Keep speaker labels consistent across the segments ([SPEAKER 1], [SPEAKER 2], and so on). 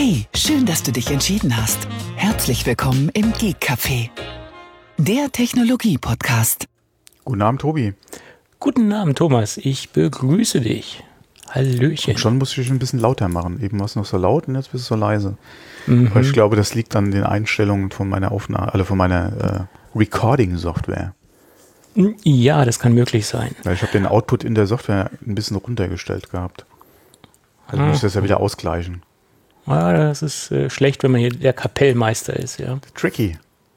[SPEAKER 1] Hey, schön, dass du dich entschieden hast. Herzlich willkommen im Geek Café, der Technologie-Podcast.
[SPEAKER 2] Guten Abend, Tobi.
[SPEAKER 3] Guten Abend, Thomas. Ich begrüße dich. Hallöchen.
[SPEAKER 2] Und schon musst du dich ein bisschen lauter machen. Eben warst du noch so laut und jetzt bist du so leise. Aber ich glaube, das liegt an den Einstellungen von meiner Aufnahme, also von meiner Recording-Software.
[SPEAKER 3] Ja, das kann möglich sein.
[SPEAKER 2] Weil ich habe den Output in der Software ein bisschen runtergestellt gehabt. Also muss ich das ja wieder ausgleichen.
[SPEAKER 3] Ja, das ist schlecht, wenn man hier der Kapellmeister ist, ja.
[SPEAKER 2] Tricky.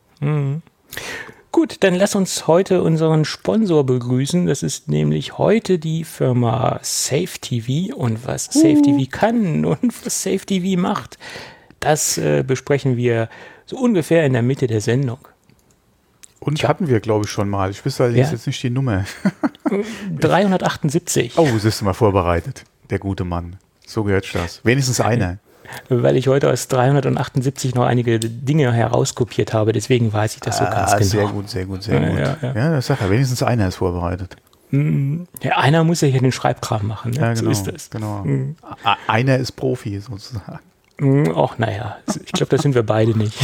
[SPEAKER 3] Gut, dann lass uns heute unseren Sponsor begrüßen. Das ist nämlich heute die Firma SafeTV. Und was SafeTV kann und was SafeTV macht, das besprechen wir so ungefähr in der Mitte der Sendung.
[SPEAKER 2] Und hatten wir, glaube ich, schon mal. Ich wüsste allerdings jetzt nicht die Nummer.
[SPEAKER 3] 378.
[SPEAKER 2] Oh, siehst du mal vorbereitet. Der gute Mann. So gehört das. Wenigstens einer.
[SPEAKER 3] Weil ich heute aus 378 noch einige Dinge herauskopiert habe, deswegen weiß ich das so ganz genau.
[SPEAKER 2] Sehr gut, sehr gut, sehr gut. Ja, das sagt er. Wenigstens einer ist vorbereitet.
[SPEAKER 3] Ja, einer muss ja hier den Schreibkram machen. Ne?
[SPEAKER 2] Ja, genau,
[SPEAKER 3] so ist das.
[SPEAKER 2] Genau. Einer ist Profi sozusagen.
[SPEAKER 3] Ach, naja, ich glaube, das sind wir beide nicht.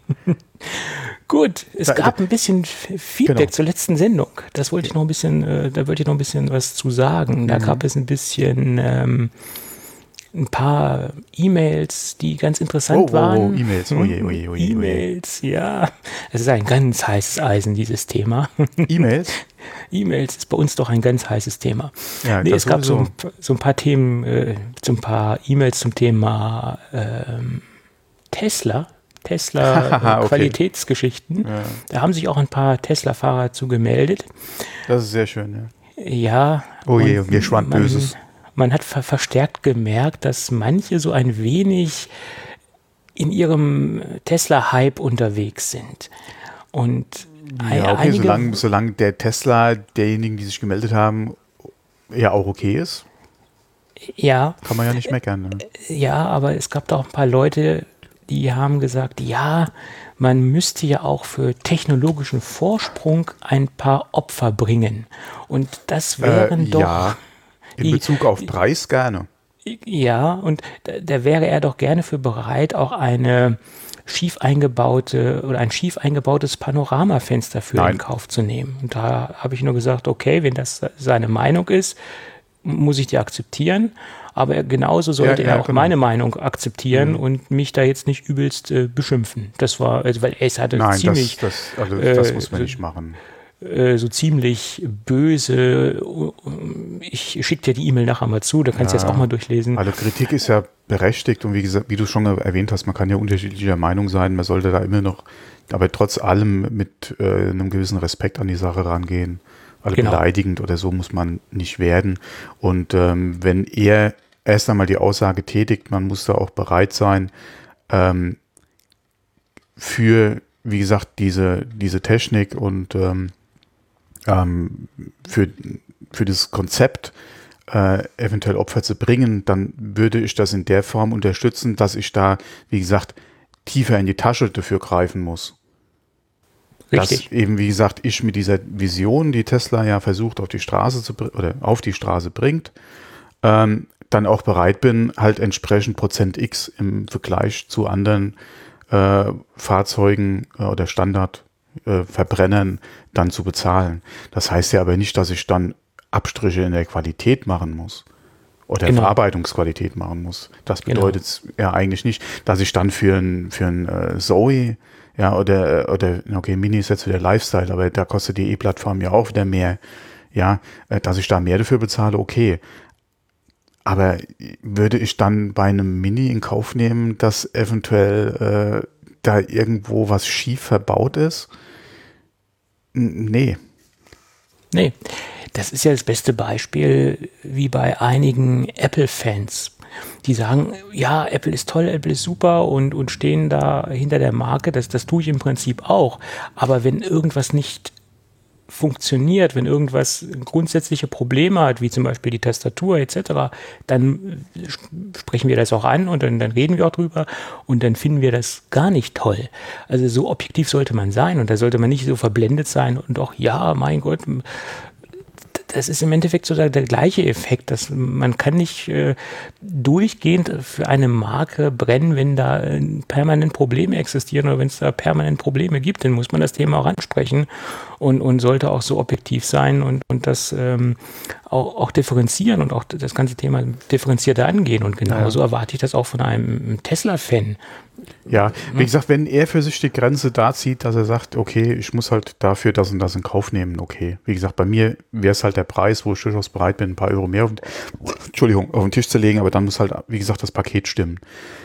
[SPEAKER 3] Gut, es gab ein bisschen Feedback zur letzten Sendung. Das wollte ich noch ein bisschen, da wollte ich noch ein bisschen was zu sagen. Da gab es ein bisschen ein paar E-Mails, die ganz interessant waren.
[SPEAKER 2] E-Mails,
[SPEAKER 3] E-Mails, ja. Es ist ein ganz heißes Eisen, dieses Thema.
[SPEAKER 2] E-Mails?
[SPEAKER 3] E-Mails ist bei uns doch ein ganz heißes Thema.
[SPEAKER 2] Ja,
[SPEAKER 3] es gab so ein paar Themen, so ein paar E-Mails zum Thema Tesla
[SPEAKER 2] okay.
[SPEAKER 3] Qualitätsgeschichten. Ja. Da haben sich auch ein paar Tesla-Fahrer zu gemeldet.
[SPEAKER 2] Das ist sehr schön, ja.
[SPEAKER 3] Ja.
[SPEAKER 2] Oh je, mir schwant Böses.
[SPEAKER 3] Man hat verstärkt gemerkt, dass manche so ein wenig in ihrem Tesla-Hype unterwegs sind. Und
[SPEAKER 2] ja, okay, solange der Tesla derjenigen, die sich gemeldet haben, ja auch okay ist.
[SPEAKER 3] Ja.
[SPEAKER 2] Kann man ja nicht meckern. Ne?
[SPEAKER 3] Ja, aber es gab da auch ein paar Leute, die haben gesagt, ja, man müsste ja auch für technologischen Vorsprung ein paar Opfer bringen. Und das wären doch...
[SPEAKER 2] Ja, in Bezug auf Preis gerne.
[SPEAKER 3] Ja, und da wäre er doch gerne für bereit, auch ein schief eingebautes Panoramafenster für in Kauf zu nehmen. Und da habe ich nur gesagt, okay, wenn das seine Meinung ist, muss ich die akzeptieren. Aber genauso sollte er auch meine Meinung akzeptieren und mich da jetzt nicht übelst beschimpfen. Das war, also, weil es hatte ziemlich...
[SPEAKER 2] das muss man nicht machen.
[SPEAKER 3] So ziemlich böse. Ich schicke dir die E-Mail nachher mal zu, da kannst du jetzt auch mal durchlesen.
[SPEAKER 2] Also Kritik ist ja berechtigt und wie gesagt, wie du schon erwähnt hast, man kann ja unterschiedlicher Meinung sein, man sollte da immer noch, aber trotz allem mit einem gewissen Respekt an die Sache rangehen. Also beleidigend oder so muss man nicht werden. Und wenn er erst einmal die Aussage tätigt, man muss da auch bereit sein, für, wie gesagt, diese Technik und für das Konzept eventuell Opfer zu bringen, dann würde ich das in der Form unterstützen, dass ich da, wie gesagt, tiefer in die Tasche dafür greifen muss.
[SPEAKER 3] Richtig.
[SPEAKER 2] Dass eben, wie gesagt, ich mit dieser Vision, die Tesla ja versucht auf die Straße bringt, dann auch bereit bin, halt entsprechend Prozent X im Vergleich zu anderen Fahrzeugen oder Standardverbrennern dann zu bezahlen. Das heißt ja aber nicht, dass ich dann Abstriche in der Qualität machen muss oder Verarbeitungsqualität machen muss. Das bedeutet ja eigentlich nicht, dass ich dann für ein Zoe oder okay, Mini ist jetzt wieder Lifestyle, aber da kostet die E-Plattform ja auch wieder mehr, dass ich da mehr dafür bezahle, okay. Aber würde ich dann bei einem Mini in Kauf nehmen, dass eventuell da irgendwo was schief verbaut ist? Nee.
[SPEAKER 3] Das ist ja das beste Beispiel wie bei einigen Apple-Fans. Die sagen, ja, Apple ist toll, Apple ist super und stehen da hinter der Marke. Das tue ich im Prinzip auch. Aber wenn irgendwas nicht funktioniert, wenn irgendwas grundsätzliche Probleme hat, wie zum Beispiel die Tastatur etc., dann sprechen wir das auch an und dann reden wir auch drüber und dann finden wir das gar nicht toll. Also so objektiv sollte man sein und da sollte man nicht so verblendet sein und auch, ja, mein Gott, das ist im Endeffekt so der gleiche Effekt, dass man kann nicht durchgehend für eine Marke brennen, wenn da permanent Probleme existieren oder wenn es da permanent Probleme gibt, dann muss man das Thema auch ansprechen und sollte auch so objektiv sein und das auch differenzieren und auch das ganze Thema differenzierter angehen. Und genauso erwarte ich das auch von einem Tesla-Fan.
[SPEAKER 2] Ja, wie gesagt, wenn er für sich die Grenze da zieht, dass er sagt, okay, ich muss halt dafür das und das in Kauf nehmen, okay. Wie gesagt, bei mir wäre es halt der Preis, wo ich durchaus bereit bin, ein paar Euro mehr auf den Tisch zu legen, aber dann muss halt, wie gesagt, das Paket stimmen.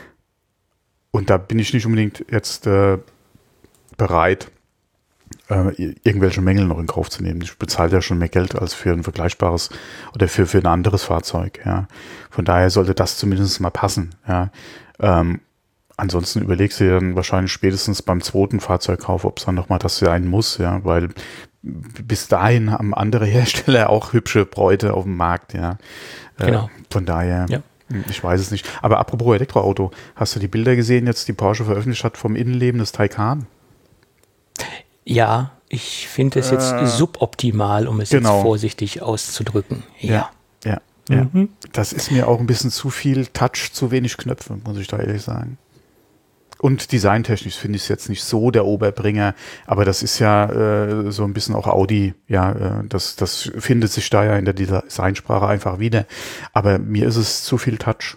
[SPEAKER 2] Und da bin ich nicht unbedingt jetzt bereit, irgendwelche Mängel noch in Kauf zu nehmen. Ich bezahle ja schon mehr Geld als für ein vergleichbares oder für ein anderes Fahrzeug. Ja. Von daher sollte das zumindest mal passen. Ja. Ansonsten überlegst du dir dann wahrscheinlich spätestens beim zweiten Fahrzeugkauf, ob es dann nochmal das sein muss, ja, weil bis dahin haben andere Hersteller auch hübsche Bräute auf dem Markt, ja.
[SPEAKER 3] Genau.
[SPEAKER 2] Von daher, ich weiß es nicht. Aber apropos Elektroauto, hast du die Bilder gesehen, jetzt die Porsche veröffentlicht hat vom Innenleben des Taycan?
[SPEAKER 3] Ja, ich finde es jetzt suboptimal, um es jetzt vorsichtig auszudrücken. Ja.
[SPEAKER 2] Das ist mir auch ein bisschen zu viel Touch, zu wenig Knöpfe, muss ich da ehrlich sagen. Und designtechnisch finde ich es jetzt nicht so der Oberbringer, aber das ist ja so ein bisschen auch Audi, ja, das findet sich da ja in der Designsprache einfach wieder. Aber mir ist es zu viel Touch.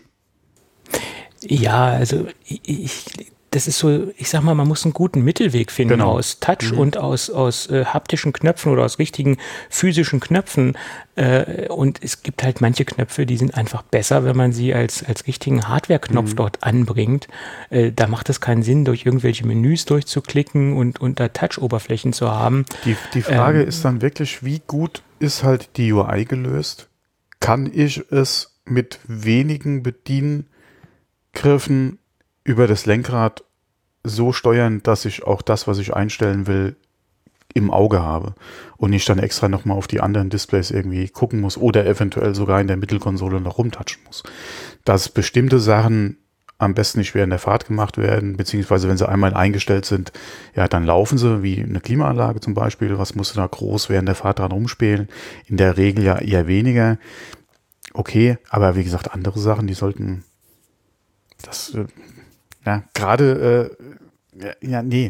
[SPEAKER 3] Ja, also das ist so, ich sag mal, man muss einen guten Mittelweg finden aus Touch und aus haptischen Knöpfen oder aus richtigen physischen Knöpfen. Und es gibt halt manche Knöpfe, die sind einfach besser, wenn man sie als richtigen Hardware-Knopf dort anbringt. Da macht es keinen Sinn, durch irgendwelche Menüs durchzuklicken und da Touch-Oberflächen zu haben.
[SPEAKER 2] Die Frage ist dann wirklich, wie gut ist halt die UI gelöst? Kann ich es mit wenigen Bediengriffen über das Lenkrad so steuern, dass ich auch das, was ich einstellen will, im Auge habe und nicht dann extra nochmal auf die anderen Displays irgendwie gucken muss oder eventuell sogar in der Mittelkonsole noch rumtatschen muss. Dass bestimmte Sachen am besten nicht während der Fahrt gemacht werden, beziehungsweise wenn sie einmal eingestellt sind, ja, dann laufen sie, wie eine Klimaanlage zum Beispiel. Was musst du da groß während der Fahrt dran rumspielen? In der Regel ja eher weniger. Okay, aber wie gesagt, andere Sachen, die sollten das... Ja, gerade, nee.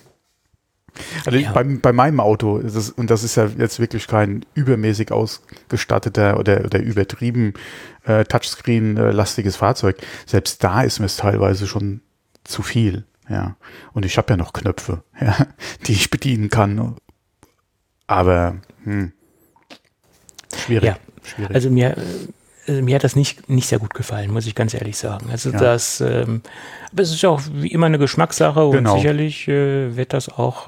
[SPEAKER 2] Also bei meinem Auto ist es, und das ist ja jetzt wirklich kein übermäßig ausgestatteter oder übertrieben Touchscreen-lastiges Fahrzeug. Selbst da ist mir es teilweise schon zu viel. Ja. Und ich habe ja noch Knöpfe, ja, die ich bedienen kann. Aber schwierig.
[SPEAKER 3] Ja. Schwierig. Also mir hat das nicht sehr gut gefallen, muss ich ganz ehrlich sagen. Also aber es ist ja auch wie immer eine Geschmackssache und sicherlich wird das auch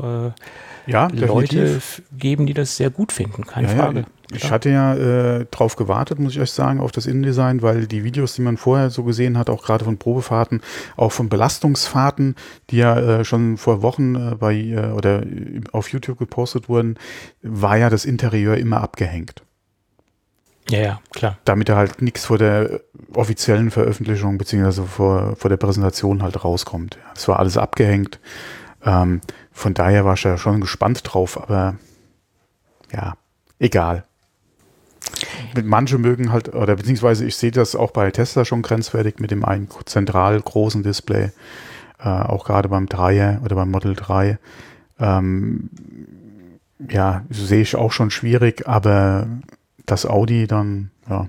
[SPEAKER 3] Leute geben, die das sehr gut finden, keine Frage.
[SPEAKER 2] Ich hatte ja drauf gewartet, muss ich euch sagen, auf das Innendesign, weil die Videos, die man vorher so gesehen hat, auch gerade von Probefahrten, auch von Belastungsfahrten, die ja schon vor Wochen oder auf YouTube gepostet wurden, war ja das Interieur immer abgehängt.
[SPEAKER 3] Ja, klar.
[SPEAKER 2] Damit er halt nichts vor der offiziellen Veröffentlichung beziehungsweise vor der Präsentation halt rauskommt. Es war alles abgehängt. Von daher war ich ja schon gespannt drauf, aber ja, egal. Manche mögen halt, oder beziehungsweise ich sehe das auch bei Tesla schon grenzwertig mit dem einen zentral großen Display, auch gerade beim 3er oder beim Model 3. Sehe ich auch schon schwierig, aber das Audi dann,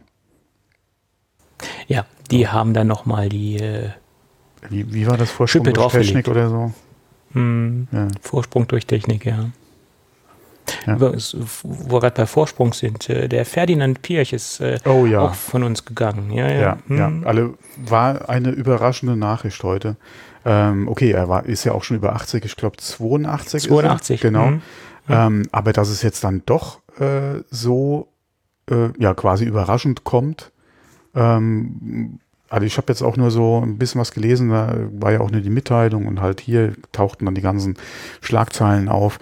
[SPEAKER 3] Ja, die haben dann nochmal die
[SPEAKER 2] Wie war das? Vorsprung durch Technik oder so?
[SPEAKER 3] Vorsprung durch Technik, ja. Wo wir gerade bei Vorsprung sind, der Ferdinand Pirch ist auch von uns gegangen. Ja.
[SPEAKER 2] War eine überraschende Nachricht heute. Er ist ja auch schon über 80, ich glaube 82.
[SPEAKER 3] 82.
[SPEAKER 2] Ist er, genau. Aber dass es jetzt dann doch so quasi überraschend kommt. Also ich habe jetzt auch nur so ein bisschen was gelesen, da war ja auch nur die Mitteilung und halt hier tauchten dann die ganzen Schlagzeilen auf.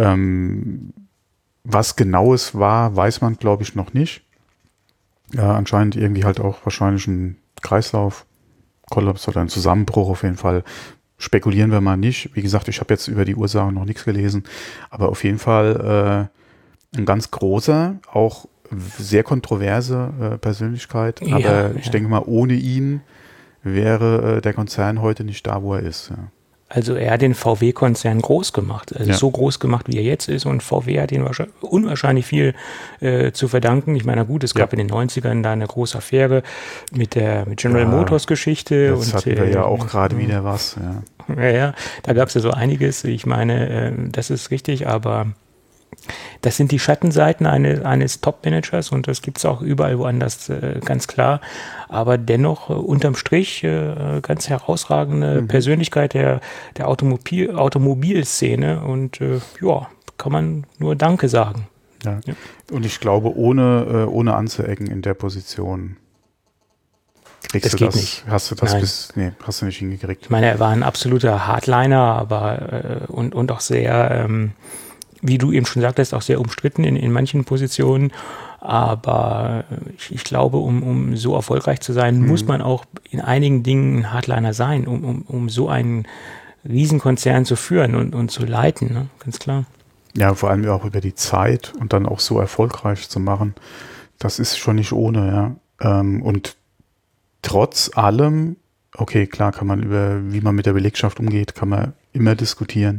[SPEAKER 2] Was genau es war, weiß man, glaube ich, noch nicht. Anscheinend irgendwie halt auch wahrscheinlich ein Kreislaufkollaps oder ein Zusammenbruch auf jeden Fall. Spekulieren wir mal nicht. Wie gesagt, ich habe jetzt über die Ursachen noch nichts gelesen, aber auf jeden Fall ein ganz großer, auch sehr kontroverse Persönlichkeit, aber ich denke mal, ohne ihn wäre der Konzern heute nicht da, wo er ist. Ja.
[SPEAKER 3] Also er hat den VW-Konzern groß gemacht, also so groß gemacht, wie er jetzt ist, und VW hat ihm unwahrscheinlich viel zu verdanken. Ich meine, gut, es gab in den 90ern da eine große Affäre mit General Motors Geschichte.
[SPEAKER 2] Jetzt hatten wir ja auch gerade wieder was.
[SPEAKER 3] Ja, da gab es ja so einiges. Ich meine, das ist richtig, aber das sind die Schattenseiten eines Top-Managers und das gibt es auch überall woanders, ganz klar. Aber dennoch unterm Strich ganz herausragende Persönlichkeit der Automobilszene und kann man nur Danke sagen.
[SPEAKER 2] Ja. Und ich glaube, ohne anzuecken in der Position kriegst du das nicht. Hast du das hast du nicht hingekriegt.
[SPEAKER 3] Ich meine, er war ein absoluter Hardliner, aber und auch sehr wie du eben schon sagtest, auch sehr umstritten in manchen Positionen. Aber ich glaube, um so erfolgreich zu sein, muss man auch in einigen Dingen ein Hardliner sein, um so einen Riesenkonzern zu führen und zu leiten, ne? Ganz klar.
[SPEAKER 2] Ja, vor allem auch über die Zeit und dann auch so erfolgreich zu machen. Das ist schon nicht ohne, ja. Und trotz allem, okay, klar kann man wie man mit der Belegschaft umgeht, kann man immer diskutieren.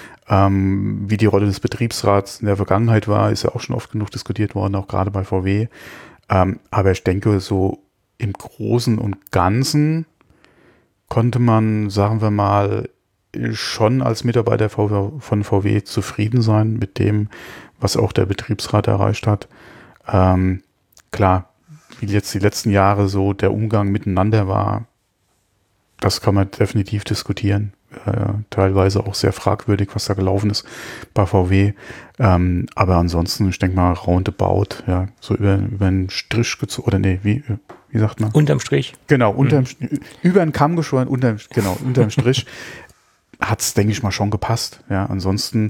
[SPEAKER 2] Wie die Rolle des Betriebsrats in der Vergangenheit war, ist ja auch schon oft genug diskutiert worden, auch gerade bei VW. Aber ich denke, so im Großen und Ganzen konnte man, sagen wir mal, schon als Mitarbeiter von VW zufrieden sein mit dem, was auch der Betriebsrat erreicht hat. Klar, wie jetzt die letzten Jahre so der Umgang miteinander war, das kann man definitiv diskutieren. Teilweise auch sehr fragwürdig, was da gelaufen ist bei VW. Aber ansonsten, ich denke mal, roundabout, ja, so über einen Strich gezogen, oder nee, wie sagt man?
[SPEAKER 3] Unterm Strich.
[SPEAKER 2] Genau, über einen Kamm geschoren, unterm Strich hat es, denke ich mal, schon gepasst. Ja, ansonsten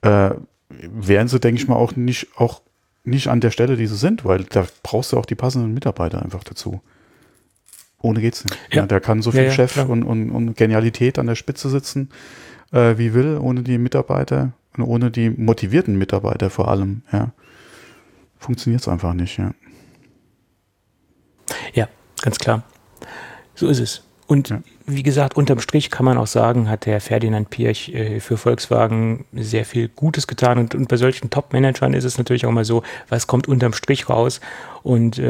[SPEAKER 2] wären sie, denke ich mal, auch nicht an der Stelle, die sie sind, weil da brauchst du auch die passenden Mitarbeiter einfach dazu. Ohne geht's nicht. Ja. Der kann so viel Chef und Genialität an der Spitze sitzen, wie will, ohne die Mitarbeiter und ohne die motivierten Mitarbeiter vor allem. Ja. Funktioniert es einfach nicht.
[SPEAKER 3] Ja, ganz klar. So ist es. Und wie gesagt, unterm Strich kann man auch sagen, hat der Ferdinand Piëch für Volkswagen sehr viel Gutes getan. Und bei solchen Top-Managern ist es natürlich auch mal so, was kommt unterm Strich raus. Und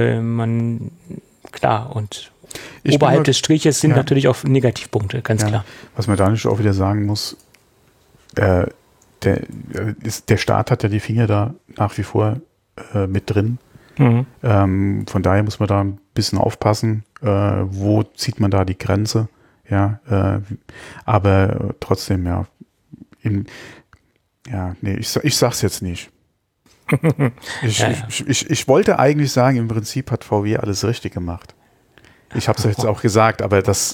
[SPEAKER 3] oberhalb des Striches sind natürlich auch Negativpunkte, ganz klar.
[SPEAKER 2] Was man da nicht auch wieder sagen muss, der Staat hat ja die Finger da nach wie vor mit drin. Von daher muss man da ein bisschen aufpassen, wo zieht man da die Grenze. Ja, aber trotzdem, ich sag's jetzt nicht. Ich wollte eigentlich sagen, im Prinzip hat VW alles richtig gemacht. Ich habe es jetzt auch gesagt, aber das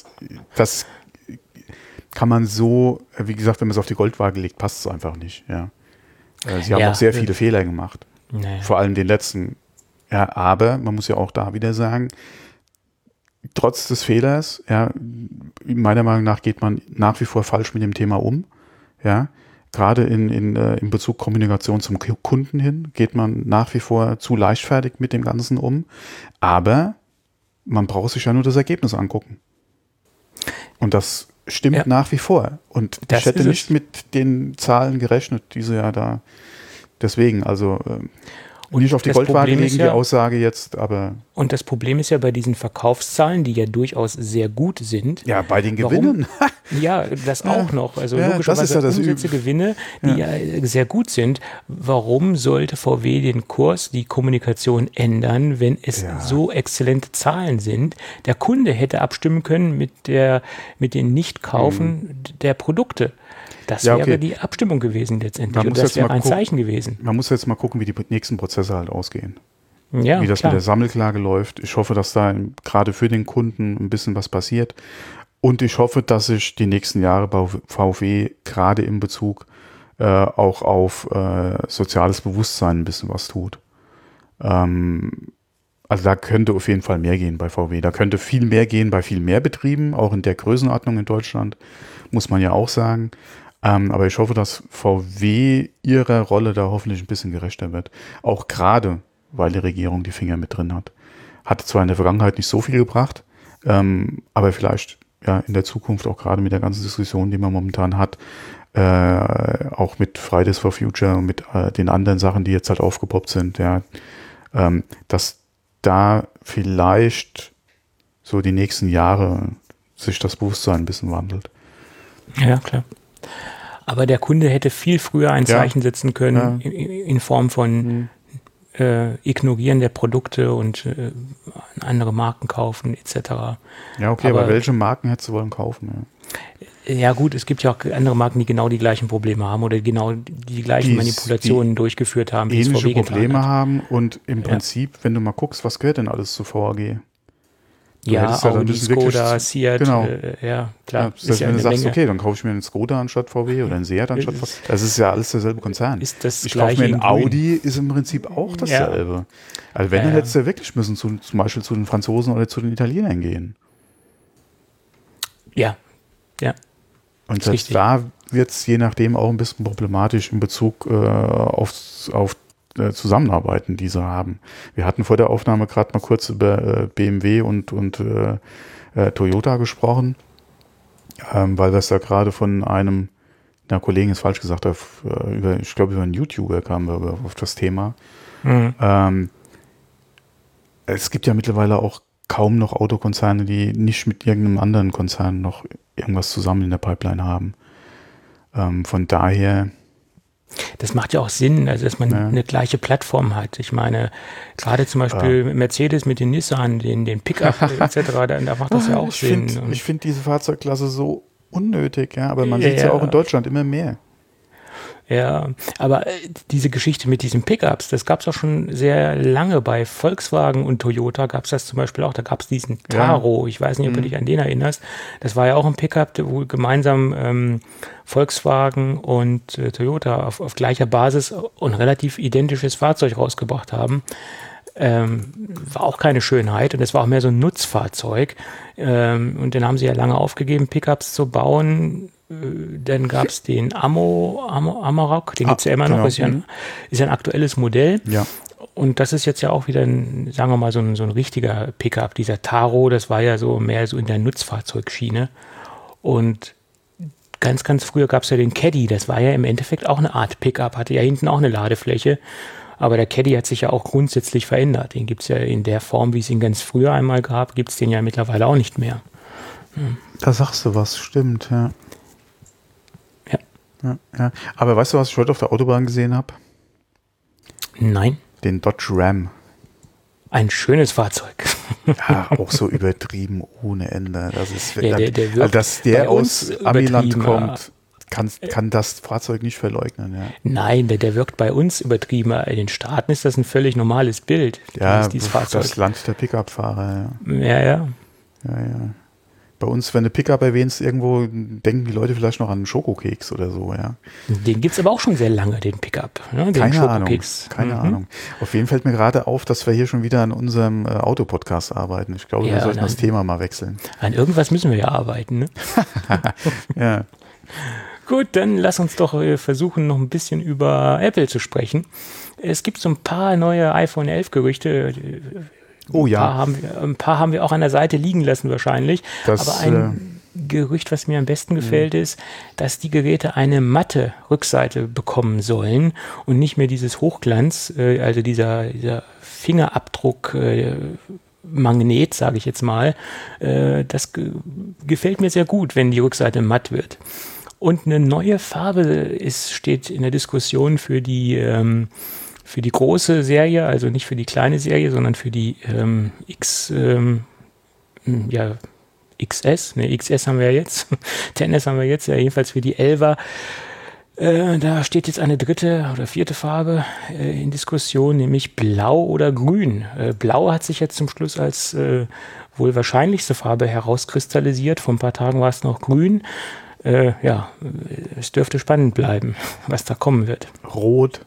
[SPEAKER 2] kann man so, wie gesagt, wenn man es auf die Goldwaage legt, passt es einfach nicht. Ja. Sie haben auch sehr viele Fehler gemacht. Vor allem den letzten. Ja, aber man muss ja auch da wieder sagen, trotz des Fehlers, meiner Meinung nach geht man nach wie vor falsch mit dem Thema um. Ja. Gerade in Bezug Kommunikation zum Kunden hin geht man nach wie vor zu leichtfertig mit dem Ganzen um. Aber man braucht sich ja nur das Ergebnis angucken. Und das stimmt nach wie vor. Und ich hätte nicht mit den Zahlen gerechnet, die sie ja da. Deswegen, also nicht auf die Goldwaage legen, die Aussage jetzt, aber.
[SPEAKER 3] Und das Problem ist ja bei diesen Verkaufszahlen, die ja durchaus sehr gut sind.
[SPEAKER 2] Ja, bei den Gewinnen.
[SPEAKER 3] Ja, das auch noch. Also logischerweise Umsätze, Gewinne, die ja sehr gut sind. Warum sollte VW den Kurs, die Kommunikation ändern, wenn es so exzellente Zahlen sind? Der Kunde hätte abstimmen können mit den Nichtkaufen der Produkte. Das wäre die Abstimmung gewesen letztendlich. Und das wäre ein Zeichen gewesen.
[SPEAKER 2] Man muss jetzt mal gucken, wie die nächsten Prozesse halt ausgehen. Ja, wie das mit der Sammelklage läuft. Ich hoffe, dass da gerade für den Kunden ein bisschen was passiert. Und ich hoffe, dass sich die nächsten Jahre bei VW gerade in Bezug auch auf soziales Bewusstsein ein bisschen was tut. Also da könnte auf jeden Fall mehr gehen bei VW. Da könnte viel mehr gehen bei viel mehr Betrieben, auch in der Größenordnung in Deutschland, muss man ja auch sagen. Aber ich hoffe, dass VW ihrer Rolle da hoffentlich ein bisschen gerechter wird. Auch gerade, weil die Regierung die Finger mit drin hat. Hatte zwar in der Vergangenheit nicht so viel gebracht, aber vielleicht ja in der Zukunft auch gerade mit der ganzen Diskussion, die man momentan hat, auch mit Fridays for Future und mit den anderen Sachen, die jetzt halt aufgepoppt sind, ja, dass da vielleicht so die nächsten Jahre sich das Bewusstsein ein bisschen wandelt.
[SPEAKER 3] Ja, klar. Aber der Kunde hätte viel früher ein Zeichen setzen können in Form von Ignorieren der Produkte und andere Marken kaufen etc.
[SPEAKER 2] Ja, okay, aber welche Marken hättest du wollen kaufen?
[SPEAKER 3] Ja gut, es gibt ja auch andere Marken, die genau die gleichen Probleme haben oder genau die gleichen Manipulationen durchgeführt haben,
[SPEAKER 2] wie ähnliche Probleme haben und im Prinzip, wenn du mal guckst, was gehört denn alles zu VAG?
[SPEAKER 3] Ja, Audi, Skoda, Seat,
[SPEAKER 2] genau.
[SPEAKER 3] Ja, klar.
[SPEAKER 2] Ja, wenn du sagst, okay, dann kaufe ich mir einen Skoda anstatt VW oder einen Seat anstatt VW. Das ist ja alles derselbe Konzern.
[SPEAKER 3] Ich
[SPEAKER 2] kaufe mir einen Audi, ist im Prinzip auch dasselbe. Ja. Also wenn, dann hättest du wirklich müssen zum Beispiel zu den Franzosen oder zu den Italienern gehen.
[SPEAKER 3] Ja.
[SPEAKER 2] Und selbst da wird es je nachdem auch ein bisschen problematisch in Bezug auf Zusammenarbeiten, die sie haben. Wir hatten vor der Aufnahme gerade mal kurz über BMW und Toyota gesprochen, weil das da gerade von einer Kollegin ist falsch gesagt, ich glaube über einen YouTuber kamen wir auf das Thema. Mhm. Es gibt ja mittlerweile auch kaum noch Autokonzerne, die nicht mit irgendeinem anderen Konzern noch irgendwas zusammen in der Pipeline haben. Von daher...
[SPEAKER 3] Das macht ja auch Sinn, also dass man eine gleiche Plattform hat. Ich meine, gerade zum Beispiel Mercedes mit den Nissan, den Pickup etc., da macht das ja auch Sinn.
[SPEAKER 2] Ich finde diese Fahrzeugklasse so unnötig, ja, aber man sieht es ja auch in Deutschland immer mehr.
[SPEAKER 3] Ja, aber diese Geschichte mit diesen Pickups, das gab es auch schon sehr lange. Bei Volkswagen und Toyota gab es das zum Beispiel auch. Da gab es diesen Taro, ich weiß nicht, ob du dich an den erinnerst. Das war ja auch ein Pickup, wo gemeinsam Volkswagen und Toyota auf gleicher Basis ein relativ identisches Fahrzeug rausgebracht haben. War auch keine Schönheit und das war auch mehr so ein Nutzfahrzeug. Und dann haben sie ja lange aufgegeben, Pickups zu bauen. Dann gab es den Amarok, den gibt es ja immer noch, ist ja ein aktuelles Modell. Ja. Und das ist jetzt ja auch wieder sagen wir mal, so ein richtiger Pickup. Dieser Taro, das war ja so mehr so in der Nutzfahrzeugschiene. Und ganz, ganz früher gab es ja den Caddy, das war ja im Endeffekt auch eine Art Pickup, hatte ja hinten auch eine Ladefläche. Aber der Caddy hat sich ja auch grundsätzlich verändert. Den gibt es ja in der Form, wie es ihn ganz früher einmal gab, gibt es den ja mittlerweile auch nicht mehr.
[SPEAKER 2] Da sagst du was, stimmt, ja. Ja. Aber weißt du, was ich heute auf der Autobahn gesehen habe?
[SPEAKER 3] Nein.
[SPEAKER 2] Den Dodge Ram.
[SPEAKER 3] Ein schönes Fahrzeug.
[SPEAKER 2] Ja, auch so übertrieben ohne Ende. Das ist
[SPEAKER 3] dass
[SPEAKER 2] der aus Amiland kommt, kann das Fahrzeug nicht verleugnen. Ja.
[SPEAKER 3] Nein, der wirkt bei uns übertrieben. In den Staaten ist das ein völlig normales Bild.
[SPEAKER 2] Ja, das Land der Pickup-Fahrer.
[SPEAKER 3] Ja.
[SPEAKER 2] Bei uns, wenn du Pickup erwähnst, irgendwo denken die Leute vielleicht noch an einen Schokokeks oder so, ja.
[SPEAKER 3] Den gibt es aber auch schon sehr lange, den Pickup. Ne?
[SPEAKER 2] Keine Ahnung. Auf jeden Fall fällt mir gerade auf, dass wir hier schon wieder an unserem Autopodcast arbeiten. Ich glaube, wir sollten das Thema mal wechseln.
[SPEAKER 3] An irgendwas müssen wir ja arbeiten, ne?
[SPEAKER 2] Ja.
[SPEAKER 3] Gut, dann lass uns doch versuchen, noch ein bisschen über Apple zu sprechen. Es gibt so ein paar neue iPhone 11 Gerüchte.
[SPEAKER 2] Oh ja.
[SPEAKER 3] Ein paar haben wir auch an der Seite liegen lassen wahrscheinlich. Aber ein Gerücht, was mir am besten gefällt, ist, dass die Geräte eine matte Rückseite bekommen sollen und nicht mehr dieses Hochglanz, also dieser Fingerabdruck Magnet, sage ich jetzt mal. Das gefällt mir sehr gut, wenn die Rückseite matt wird. Und eine neue Farbe steht in der Diskussion für die große Serie, also nicht für die kleine Serie, sondern für die XS. Ne, XS haben wir ja jetzt. 10S haben wir jetzt, ja jedenfalls für die 11er. Da steht jetzt eine dritte oder vierte Farbe in Diskussion, nämlich Blau oder Grün. Blau hat sich jetzt zum Schluss als wohl wahrscheinlichste Farbe herauskristallisiert. Vor ein paar Tagen war es noch Grün. Es dürfte spannend bleiben, was da kommen wird.
[SPEAKER 2] Rot.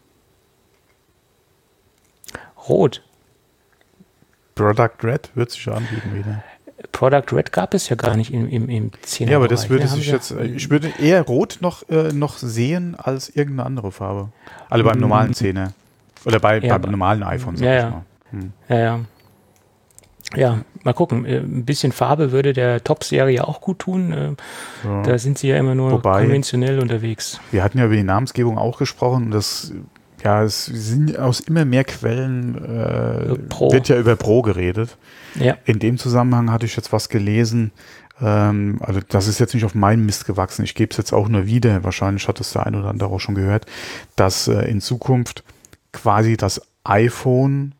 [SPEAKER 2] Product Red wird sich anbieten wieder.
[SPEAKER 3] Product Red gab es ja gar nicht im 10er.
[SPEAKER 2] Ja, aber das würde sich jetzt, ich würde eher Rot noch sehen als irgendeine andere Farbe. Also beim normalen 10er. Oder beim normalen iPhone, sag ich mal.
[SPEAKER 3] Ja, mal gucken. Ein bisschen Farbe würde der Top-Serie auch gut tun. Da sind sie ja immer nur konventionell unterwegs.
[SPEAKER 2] Wir hatten ja über die Namensgebung auch gesprochen. Es sind aus immer mehr Quellen wird ja über Pro geredet.
[SPEAKER 3] Ja.
[SPEAKER 2] In dem Zusammenhang hatte ich jetzt was gelesen. Also das ist jetzt nicht auf meinen Mist gewachsen. Ich gebe es jetzt auch nur wieder. Wahrscheinlich hat es der ein oder andere auch schon gehört, dass in Zukunft quasi das iPhone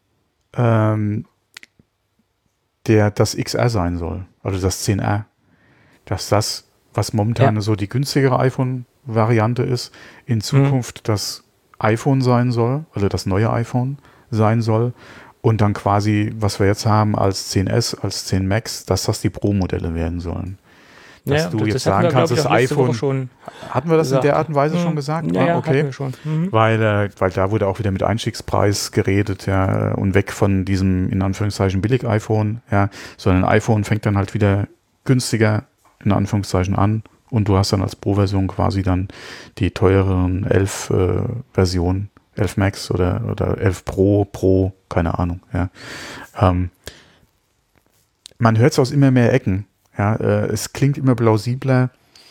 [SPEAKER 2] das XR sein soll, also das 10R. Dass das, was momentan so die günstigere iPhone-Variante ist, in Zukunft das iPhone sein soll, also das neue iPhone sein soll und dann quasi, was wir jetzt haben als 10S, als 10 Max, dass das die Pro-Modelle werden sollen. Dass du jetzt sagen kannst, das iPhone, hatten wir das in der Art und Weise schon gesagt?
[SPEAKER 3] Ja,
[SPEAKER 2] okay.
[SPEAKER 3] hatten wir schon.
[SPEAKER 2] Weil da wurde auch wieder mit Einstiegspreis geredet, ja, und weg von diesem, in Anführungszeichen, Billig-iPhone, ja, sondern ein iPhone fängt dann halt wieder günstiger, in Anführungszeichen, an und du hast dann als Pro-Version quasi dann die teureren 11 Versionen, 11 Max oder 11 Pro, keine Ahnung, ja. Man hört es aus immer mehr Ecken. Ja, es klingt immer plausibler,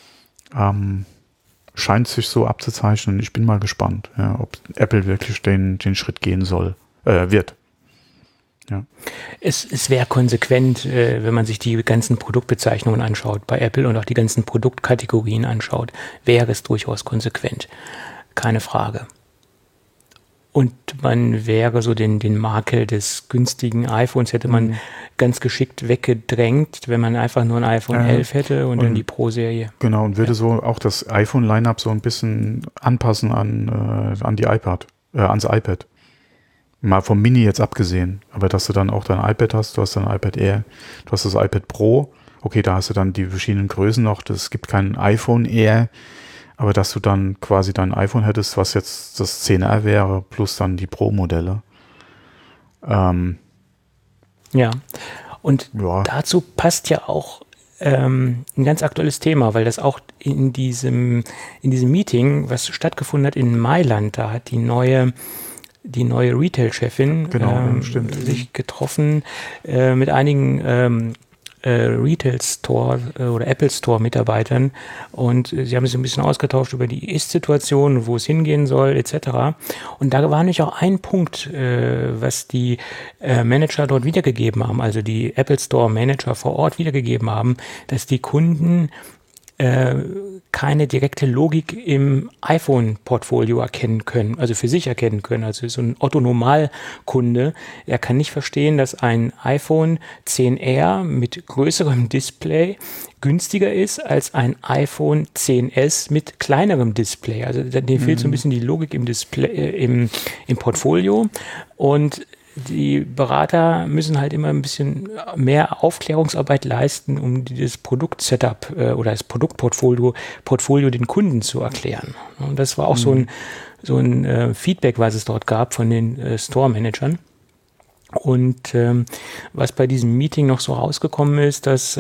[SPEAKER 2] scheint sich so abzuzeichnen. Ich bin mal gespannt, ja, ob Apple wirklich den Schritt gehen wird. Ja.
[SPEAKER 3] Es wäre konsequent, wenn man sich die ganzen Produktbezeichnungen anschaut bei Apple und auch die ganzen Produktkategorien anschaut, wäre es durchaus konsequent. Keine Frage. Und man wäre so den Makel des günstigen iPhones hätte man ganz geschickt weggedrängt, wenn man einfach nur ein iPhone 11 hätte und dann die Pro-Serie.
[SPEAKER 2] Genau, und würde so auch das iPhone-Line-Up so ein bisschen anpassen an die ans iPad. Mal vom Mini jetzt abgesehen, aber dass du dann auch dein iPad hast, du hast dein iPad Air, du hast das iPad Pro, okay, da hast du dann die verschiedenen Größen noch, es gibt kein iPhone Air, aber dass du dann quasi dein iPhone hättest, was jetzt das 10R wäre, plus dann die Pro-Modelle.
[SPEAKER 3] Ja, und dazu passt ja auch ein ganz aktuelles Thema, weil das auch in diesem Meeting, was stattgefunden hat in Mailand, da hat die neue Retail-Chefin sich getroffen mit einigen Retail-Store oder Apple-Store-Mitarbeitern und sie haben sich ein bisschen ausgetauscht über die Ist-Situation, wo es hingehen soll, etc. Und da war nämlich auch ein Punkt, was die Manager dort wiedergegeben haben, also die Apple-Store-Manager vor Ort wiedergegeben haben, dass die Kunden keine direkte Logik im iPhone-Portfolio erkennen können, also für sich erkennen können. Also so ein Otto-Normal-Kunde, der kann nicht verstehen, dass ein iPhone 10R mit größerem Display günstiger ist als ein iPhone 10S mit kleinerem Display. Also dem fehlt so ein bisschen die Logik im Display, im Portfolio und die Berater müssen halt immer ein bisschen mehr Aufklärungsarbeit leisten, um dieses Produkt-Setup oder das Produktportfolio den Kunden zu erklären. Und das war auch so ein Feedback, was es dort gab von den Store-Managern. Und was bei diesem Meeting noch so rausgekommen ist, dass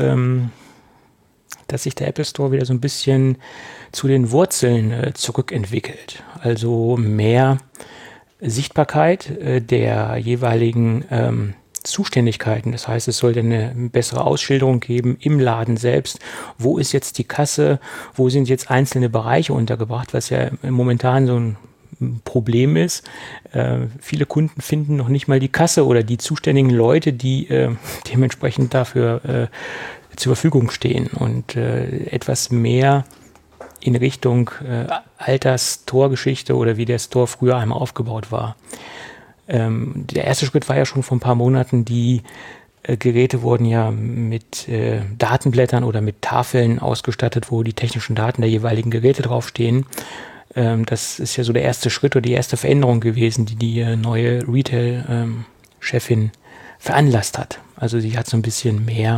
[SPEAKER 3] sich der Apple Store wieder so ein bisschen zu den Wurzeln zurückentwickelt. Also mehr Sichtbarkeit der jeweiligen Zuständigkeiten. Das heißt, es sollte eine bessere Ausschilderung geben im Laden selbst. Wo ist jetzt die Kasse? Wo sind jetzt einzelne Bereiche untergebracht, was ja momentan so ein Problem ist. Viele Kunden finden noch nicht mal die Kasse oder die zuständigen Leute, die dementsprechend dafür zur Verfügung stehen und etwas mehr in Richtung alter Store-Geschichte oder wie der Store früher einmal aufgebaut war. Der erste Schritt war ja schon vor ein paar Monaten, die Geräte wurden ja mit Datenblättern oder mit Tafeln ausgestattet, wo die technischen Daten der jeweiligen Geräte draufstehen. Das ist ja so der erste Schritt oder die erste Veränderung gewesen, die neue Retail-Chefin veranlasst hat. Also sie hat so ein bisschen mehr,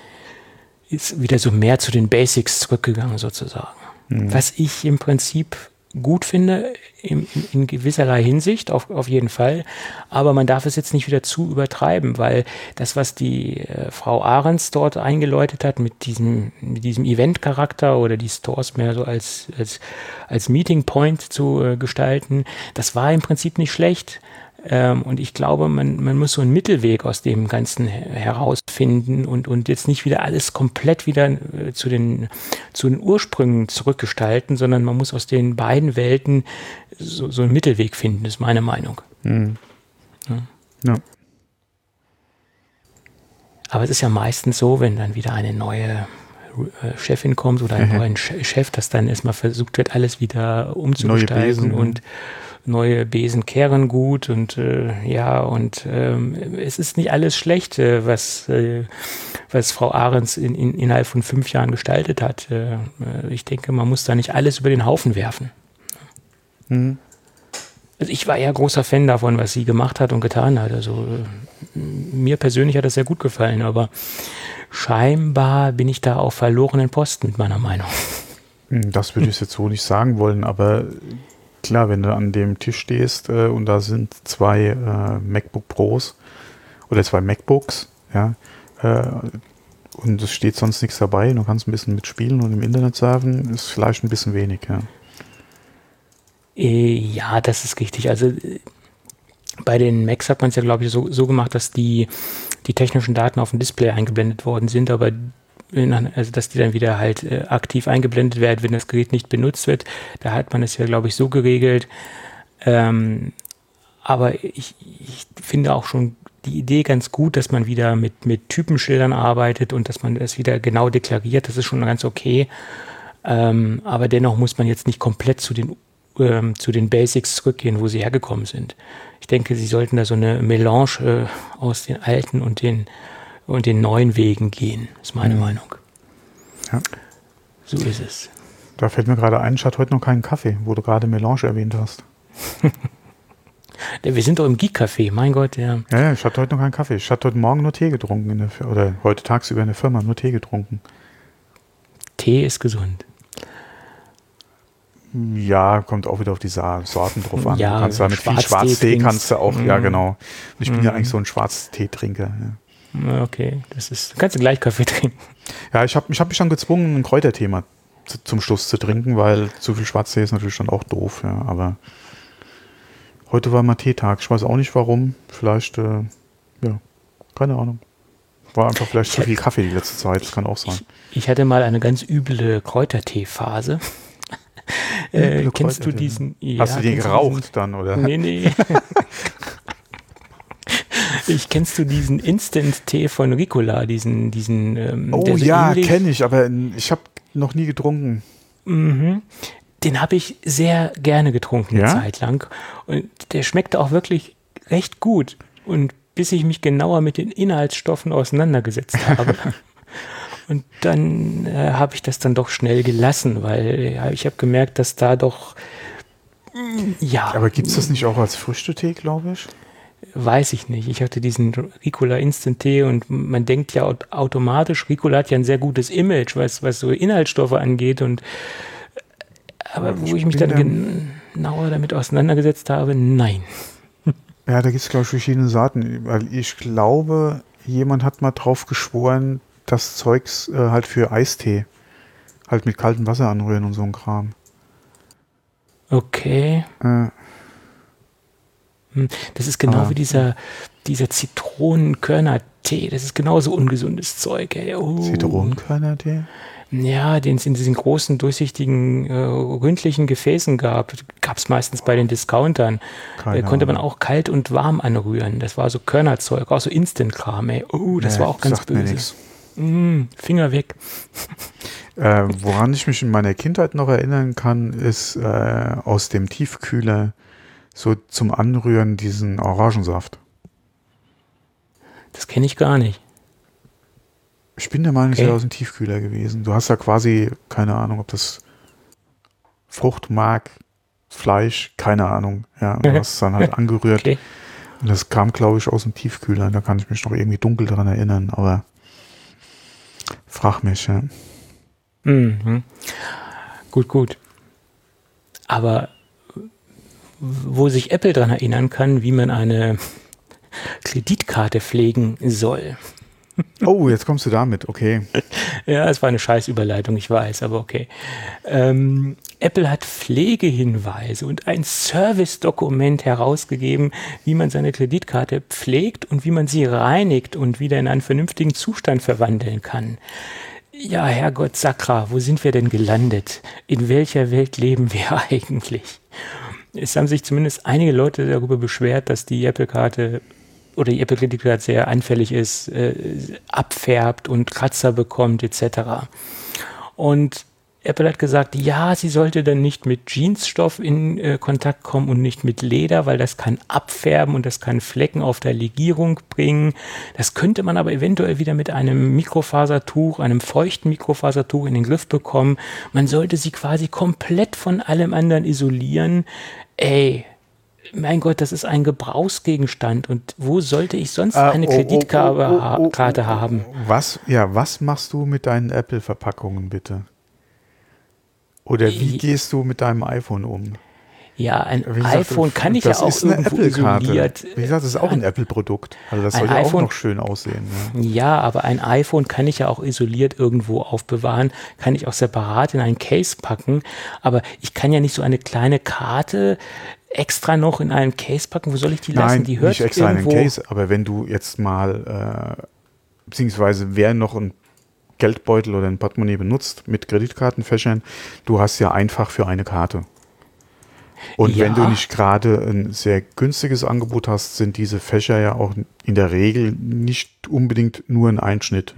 [SPEAKER 3] ist wieder so mehr zu den Basics zurückgegangen sozusagen. Was ich im Prinzip gut finde, in gewisserlei Hinsicht, auf jeden Fall. Aber man darf es jetzt nicht wieder zu übertreiben, weil das, was die Frau Ahrens dort eingeläutet hat mit diesem Event-Charakter oder die Stores mehr so als Meeting Point zu gestalten, das war im Prinzip nicht schlecht. Und ich glaube, man muss so einen Mittelweg aus dem Ganzen herausfinden und jetzt nicht wieder alles komplett wieder zu den Ursprüngen zurückgestalten, sondern man muss aus den beiden Welten so einen Mittelweg finden, ist meine Meinung.
[SPEAKER 2] Mhm. Ja.
[SPEAKER 3] Aber es ist ja meistens so, wenn dann wieder eine neue Chefin kommt oder einen neuen Chef, dass dann erstmal versucht wird, alles wieder umzugestalten und neue Besen kehren gut und es ist nicht alles schlecht, was Frau Ahrens innerhalb von 5 Jahren gestaltet hat. Ich denke, man muss da nicht alles über den Haufen werfen.
[SPEAKER 2] Mhm.
[SPEAKER 3] Also ich war eher großer Fan davon, was sie gemacht hat und getan hat. Also mir persönlich hat das sehr gut gefallen, aber scheinbar bin ich da auf verlorenen Posten mit meiner Meinung.
[SPEAKER 2] Das würde ich jetzt so nicht sagen wollen, aber klar, wenn du an dem Tisch stehst und da sind 2 MacBook Pros oder 2 MacBooks, ja, und es steht sonst nichts dabei, du kannst ein bisschen mitspielen und im Internet surfen, ist vielleicht ein bisschen wenig, ja.
[SPEAKER 3] Ja, das ist richtig. Also bei den Macs hat man es ja, glaube ich, so gemacht, dass die technischen Daten auf dem Display eingeblendet worden sind, aber also dass die dann wieder halt aktiv eingeblendet werden, wenn das Gerät nicht benutzt wird. Da hat man es ja, glaube ich, so geregelt. Aber ich finde auch schon die Idee ganz gut, dass man wieder mit Typenschildern arbeitet und dass man das wieder genau deklariert. Das ist schon ganz okay. Aber dennoch muss man jetzt nicht komplett zu den Basics zurückgehen, wo sie hergekommen sind. Ich denke, sie sollten da so eine Melange aus den alten und den neuen Wegen gehen, ist meine Meinung.
[SPEAKER 2] Ja.
[SPEAKER 3] So ist es.
[SPEAKER 2] Da fällt mir gerade ein, ich hatte heute noch keinen Kaffee, wo du gerade Melange erwähnt hast.
[SPEAKER 3] Wir sind doch im Geek-Café, mein Gott. Ja,
[SPEAKER 2] ich hatte heute noch keinen Kaffee. Ich hatte heute Morgen nur Tee getrunken oder heute tagsüber in der Firma nur Tee getrunken.
[SPEAKER 3] Tee ist gesund.
[SPEAKER 2] Ja, kommt auch wieder auf die Sorten drauf an.
[SPEAKER 3] Ja,
[SPEAKER 2] du kannst da mit viel Schwarztee kannst du auch, ja genau. Ich bin ja eigentlich so ein Schwarztee-Trinker.
[SPEAKER 3] Ja. Okay, kannst du gleich Kaffee trinken.
[SPEAKER 2] Ja, ich hab mich dann gezwungen, einen Kräutertee mal zum Schluss zu trinken, weil zu viel Schwarztee ist natürlich dann auch doof, ja, aber heute war mal Teetag. Ich weiß auch nicht warum. Vielleicht, keine Ahnung. War einfach vielleicht zu viel Kaffee die letzte Zeit, das kann auch sein.
[SPEAKER 3] Ich hatte mal eine ganz üble Kräutertee-Phase. Kennst du diesen? Ja,
[SPEAKER 2] hast du den geraucht dann, oder?
[SPEAKER 3] Nee. Kennst du diesen Instant-Tee von Ricola, diesen
[SPEAKER 2] oh ja, kenne ich, aber ich habe noch nie getrunken.
[SPEAKER 3] Mhm. Den habe ich sehr gerne getrunken, eine Zeit lang. Und der schmeckte auch wirklich recht gut. Und bis ich mich genauer mit den Inhaltsstoffen auseinandergesetzt habe. Und dann habe ich das dann doch schnell gelassen, weil ich habe gemerkt, dass da doch,
[SPEAKER 2] Aber gibt es das nicht auch als Früchtetee, glaube ich?
[SPEAKER 3] Weiß ich nicht. Ich hatte diesen Ricola Instant Tee und man denkt ja automatisch, Ricola hat ja ein sehr gutes Image, was so Inhaltsstoffe angeht. Aber wo ich mich dann genauer damit auseinandergesetzt habe, nein.
[SPEAKER 2] Ja, da gibt es, glaube ich, verschiedene Sorten. Weil ich glaube, jemand hat mal drauf geschworen, das Zeugs halt für Eistee halt mit kaltem Wasser anrühren und so ein Kram.
[SPEAKER 3] Okay. Das ist genau wie dieser Zitronenkörner-Tee. Das ist genauso ungesundes Zeug. Ey. Oh.
[SPEAKER 2] Zitronenkörner-Tee?
[SPEAKER 3] Ja, den es in diesen großen, durchsichtigen, ründlichen Gefäßen gab. Gab es meistens bei den Discountern. Konnte man auch kalt und warm anrühren. Das war so Körnerzeug, auch so Instant-Kram. Oh, das war auch ganz böse. Finger weg.
[SPEAKER 2] Woran ich mich in meiner Kindheit noch erinnern kann, ist aus dem Tiefkühler so zum Anrühren diesen Orangensaft.
[SPEAKER 3] Das kenne ich gar nicht.
[SPEAKER 2] Ich bin der Meinung, es wäre aus dem Tiefkühler gewesen. Du hast ja quasi, keine Ahnung, ob das Fruchtmark, Fleisch, keine Ahnung. Ja, und du hast es dann halt angerührt. Okay. Und das kam, glaube ich, aus dem Tiefkühler. Da kann ich mich noch irgendwie dunkel daran erinnern, aber frag mich, ja.
[SPEAKER 3] Mhm. Gut. Aber wo sich Apple daran erinnern kann, wie man eine Kreditkarte pflegen soll,
[SPEAKER 2] Oh, jetzt kommst du damit, okay.
[SPEAKER 3] Ja, es war eine Scheißüberleitung, ich weiß, aber okay. Apple hat Pflegehinweise und ein Service-Dokument herausgegeben, wie man seine Kreditkarte pflegt und wie man sie reinigt und wieder in einen vernünftigen Zustand verwandeln kann. Ja, Herrgott Sakra, wo sind wir denn gelandet? In welcher Welt leben wir eigentlich? Es haben sich zumindest einige Leute darüber beschwert, dass die Apple-Karte oder die Apple-Kreditkarte sehr anfällig ist, abfärbt und Kratzer bekommt etc. Und Apple hat gesagt, ja, sie sollte dann nicht mit Jeansstoff in Kontakt kommen und nicht mit Leder, weil das kann abfärben und das kann Flecken auf der Legierung bringen. Das könnte man aber eventuell wieder mit einem Mikrofasertuch, einem feuchten Mikrofasertuch in den Griff bekommen. Man sollte sie quasi komplett von allem anderen isolieren. Ey, mein Gott, das ist ein Gebrauchsgegenstand und wo sollte ich sonst eine Kreditkarte haben?
[SPEAKER 2] Was machst du mit deinen Apple-Verpackungen bitte? Oder wie gehst du mit deinem iPhone um?
[SPEAKER 3] Ja, ein iPhone kann ich ja auch irgendwo isoliert.
[SPEAKER 2] Wie gesagt, das ist auch ein Apple-Produkt. Also das soll ja auch noch schön aussehen.
[SPEAKER 3] Ja, aber ein iPhone kann ich ja auch isoliert irgendwo aufbewahren, kann ich auch separat in einen Case packen. Aber ich kann ja nicht so eine kleine Karte extra noch in einen Case packen. Wo soll ich die lassen?
[SPEAKER 2] Nein,
[SPEAKER 3] die hört
[SPEAKER 2] nicht extra
[SPEAKER 3] irgendwo.
[SPEAKER 2] in einen Case. Aber wenn du jetzt mal, beziehungsweise wer noch ein Geldbeutel oder ein Portemonnaie benutzt mit Kreditkartenfächern, du hast ja einfach für eine Karte. Und wenn du nicht gerade ein sehr günstiges Angebot hast, sind diese Fächer ja auch in der Regel nicht unbedingt nur ein Einschnitt,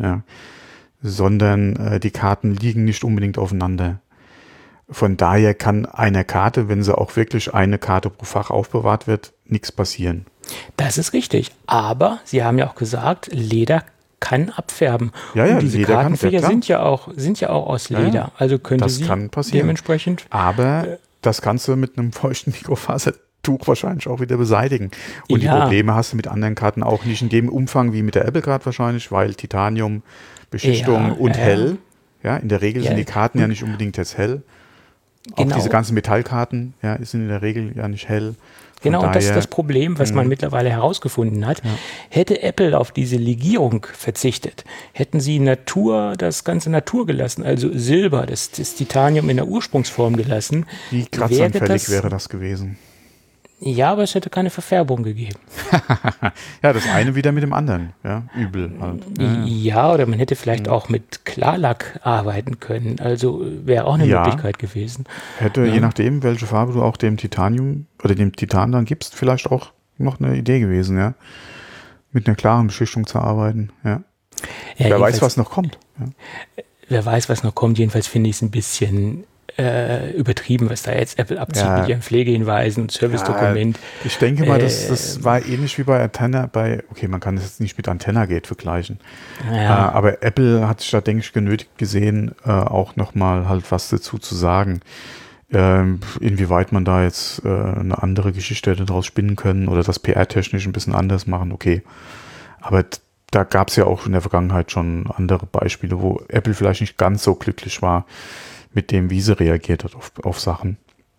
[SPEAKER 2] sondern die Karten liegen nicht unbedingt aufeinander. Von daher kann einer Karte, wenn sie auch wirklich eine Karte pro Fach aufbewahrt wird, nichts passieren.
[SPEAKER 3] Das ist richtig. Aber Sie haben ja auch gesagt, Leder kann abfärben.
[SPEAKER 2] Ja,
[SPEAKER 3] und diese
[SPEAKER 2] Leder
[SPEAKER 3] Kartenfächer
[SPEAKER 2] kann,
[SPEAKER 3] sind ja auch aus Leder.
[SPEAKER 2] Ja,
[SPEAKER 3] also könnte
[SPEAKER 2] das
[SPEAKER 3] sie
[SPEAKER 2] kann passieren.
[SPEAKER 3] Dementsprechend.
[SPEAKER 2] Aber das kannst du mit einem feuchten Mikrofasertuch wahrscheinlich auch wieder beseitigen. Und die Probleme hast du mit anderen Karten auch nicht in dem Umfang wie mit der Apple Card wahrscheinlich, weil Titanium, Beschichtung und hell. Ja, in der Regel sind die Karten ja nicht unbedingt jetzt hell. Genau. Auch diese ganzen Metallkarten sind in der Regel ja nicht hell.
[SPEAKER 3] Genau, und das ist das Problem, was man mittlerweile herausgefunden hat. Ja. Hätte Apple auf diese Legierung verzichtet, hätten sie das ganze Natur gelassen, also Silber, das Titanium in der Ursprungsform gelassen.
[SPEAKER 2] Wie kratzanfällig wäre das gewesen?
[SPEAKER 3] Ja, aber es hätte keine Verfärbung gegeben.
[SPEAKER 2] Ja, das eine wieder mit dem anderen. Ja, übel halt.
[SPEAKER 3] Ja, oder man hätte vielleicht auch mit Klarlack arbeiten können. Also wäre auch eine Möglichkeit gewesen.
[SPEAKER 2] Hätte, je nachdem, welche Farbe du auch dem Titanium oder dem Titan dann gibst, vielleicht auch noch eine Idee gewesen, ja. Mit einer klaren Beschichtung zu arbeiten, ja. Wer weiß, was noch kommt. Ja.
[SPEAKER 3] Wer weiß, was noch kommt. Jedenfalls finde ich es ein bisschen übertrieben, was da jetzt Apple abzieht mit ihren Pflegehinweisen und Servicedokument.
[SPEAKER 2] Ich denke mal, das war ähnlich wie bei Antenna, okay, man kann das jetzt nicht mit AntennaGate vergleichen, aber Apple hat sich da, denke ich, genötigt gesehen, auch nochmal halt was dazu zu sagen, inwieweit man da jetzt eine andere Geschichte hätte daraus spinnen können oder das PR-technisch ein bisschen anders machen, okay. Aber da gab es ja auch in der Vergangenheit schon andere Beispiele, wo Apple vielleicht nicht ganz so glücklich war mit dem, wie sie reagiert hat auf Sachen.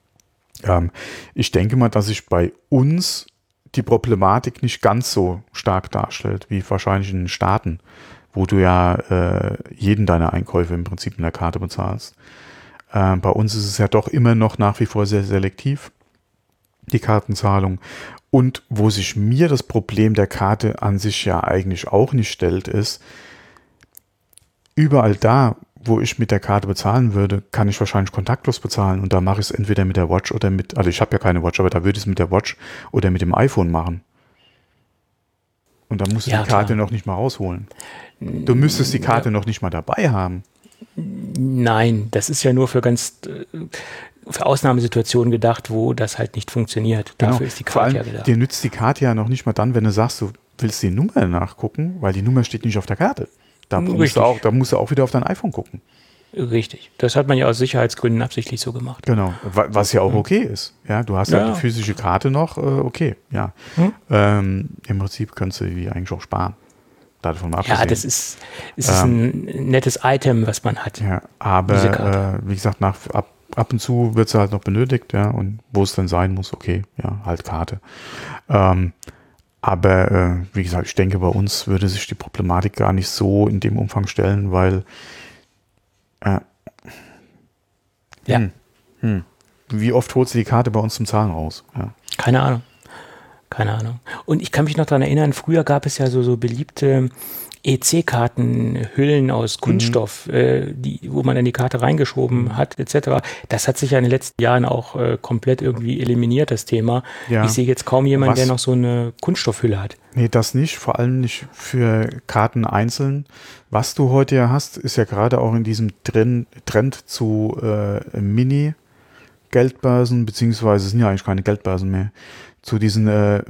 [SPEAKER 2] Ich denke mal, dass sich bei uns die Problematik nicht ganz so stark darstellt, wie wahrscheinlich in den Staaten, wo du ja jeden deiner Einkäufe im Prinzip in der Karte bezahlst. Bei uns ist es ja doch immer noch nach wie vor sehr selektiv, die Kartenzahlung. Und wo sich mir das Problem der Karte an sich ja eigentlich auch nicht stellt, ist, überall da, wo ich mit der Karte bezahlen würde, kann ich wahrscheinlich kontaktlos bezahlen. Und da mache ich es entweder mit der Watch oder also ich habe ja keine Watch, aber da würde ich es mit der Watch oder mit dem iPhone machen. Und da musst du die Karte noch nicht mal rausholen. Du müsstest die Karte noch nicht mal dabei haben.
[SPEAKER 3] Nein, das ist ja nur für Ausnahmesituationen gedacht, wo das halt nicht funktioniert.
[SPEAKER 2] Genau.
[SPEAKER 3] Dafür ist die Karte ja gedacht.
[SPEAKER 2] Dir nützt die Karte ja noch nicht mal dann, wenn du sagst, du willst die Nummer nachgucken, weil die Nummer steht nicht auf der Karte. Da musst du auch wieder auf dein iPhone gucken.
[SPEAKER 3] Richtig. Das hat man ja aus Sicherheitsgründen absichtlich so gemacht.
[SPEAKER 2] Genau. Was ja auch okay ist. Ja, du hast ja die physische Karte noch, okay, ja. Im Prinzip kannst du die eigentlich auch sparen. Davon mal abgesehen.
[SPEAKER 3] Ja, das ist ein nettes Item, was man hat.
[SPEAKER 2] Ja, aber wie gesagt, ab und zu wird sie halt noch benötigt, ja, und wo es dann sein muss, okay, ja, halt Karte. Aber wie gesagt, ich denke, bei uns würde sich die Problematik gar nicht so in dem Umfang stellen, weil wie oft holt sie die Karte bei uns zum Zahlen raus? Ja.
[SPEAKER 3] Keine Ahnung. Und ich kann mich noch daran erinnern, früher gab es ja so beliebte EC-Kartenhüllen aus Kunststoff, wo man dann die Karte reingeschoben hat, etc. Das hat sich ja in den letzten Jahren auch komplett irgendwie eliminiert, das Thema. Ja. Ich sehe jetzt kaum jemanden, der noch so eine Kunststoffhülle hat.
[SPEAKER 2] Nee, das nicht, vor allem nicht für Karten einzeln. Was du heute ja hast, ist ja gerade auch in diesem Trend zu Mini-Geldbörsen, beziehungsweise es sind ja eigentlich keine Geldbörsen mehr, zu diesen,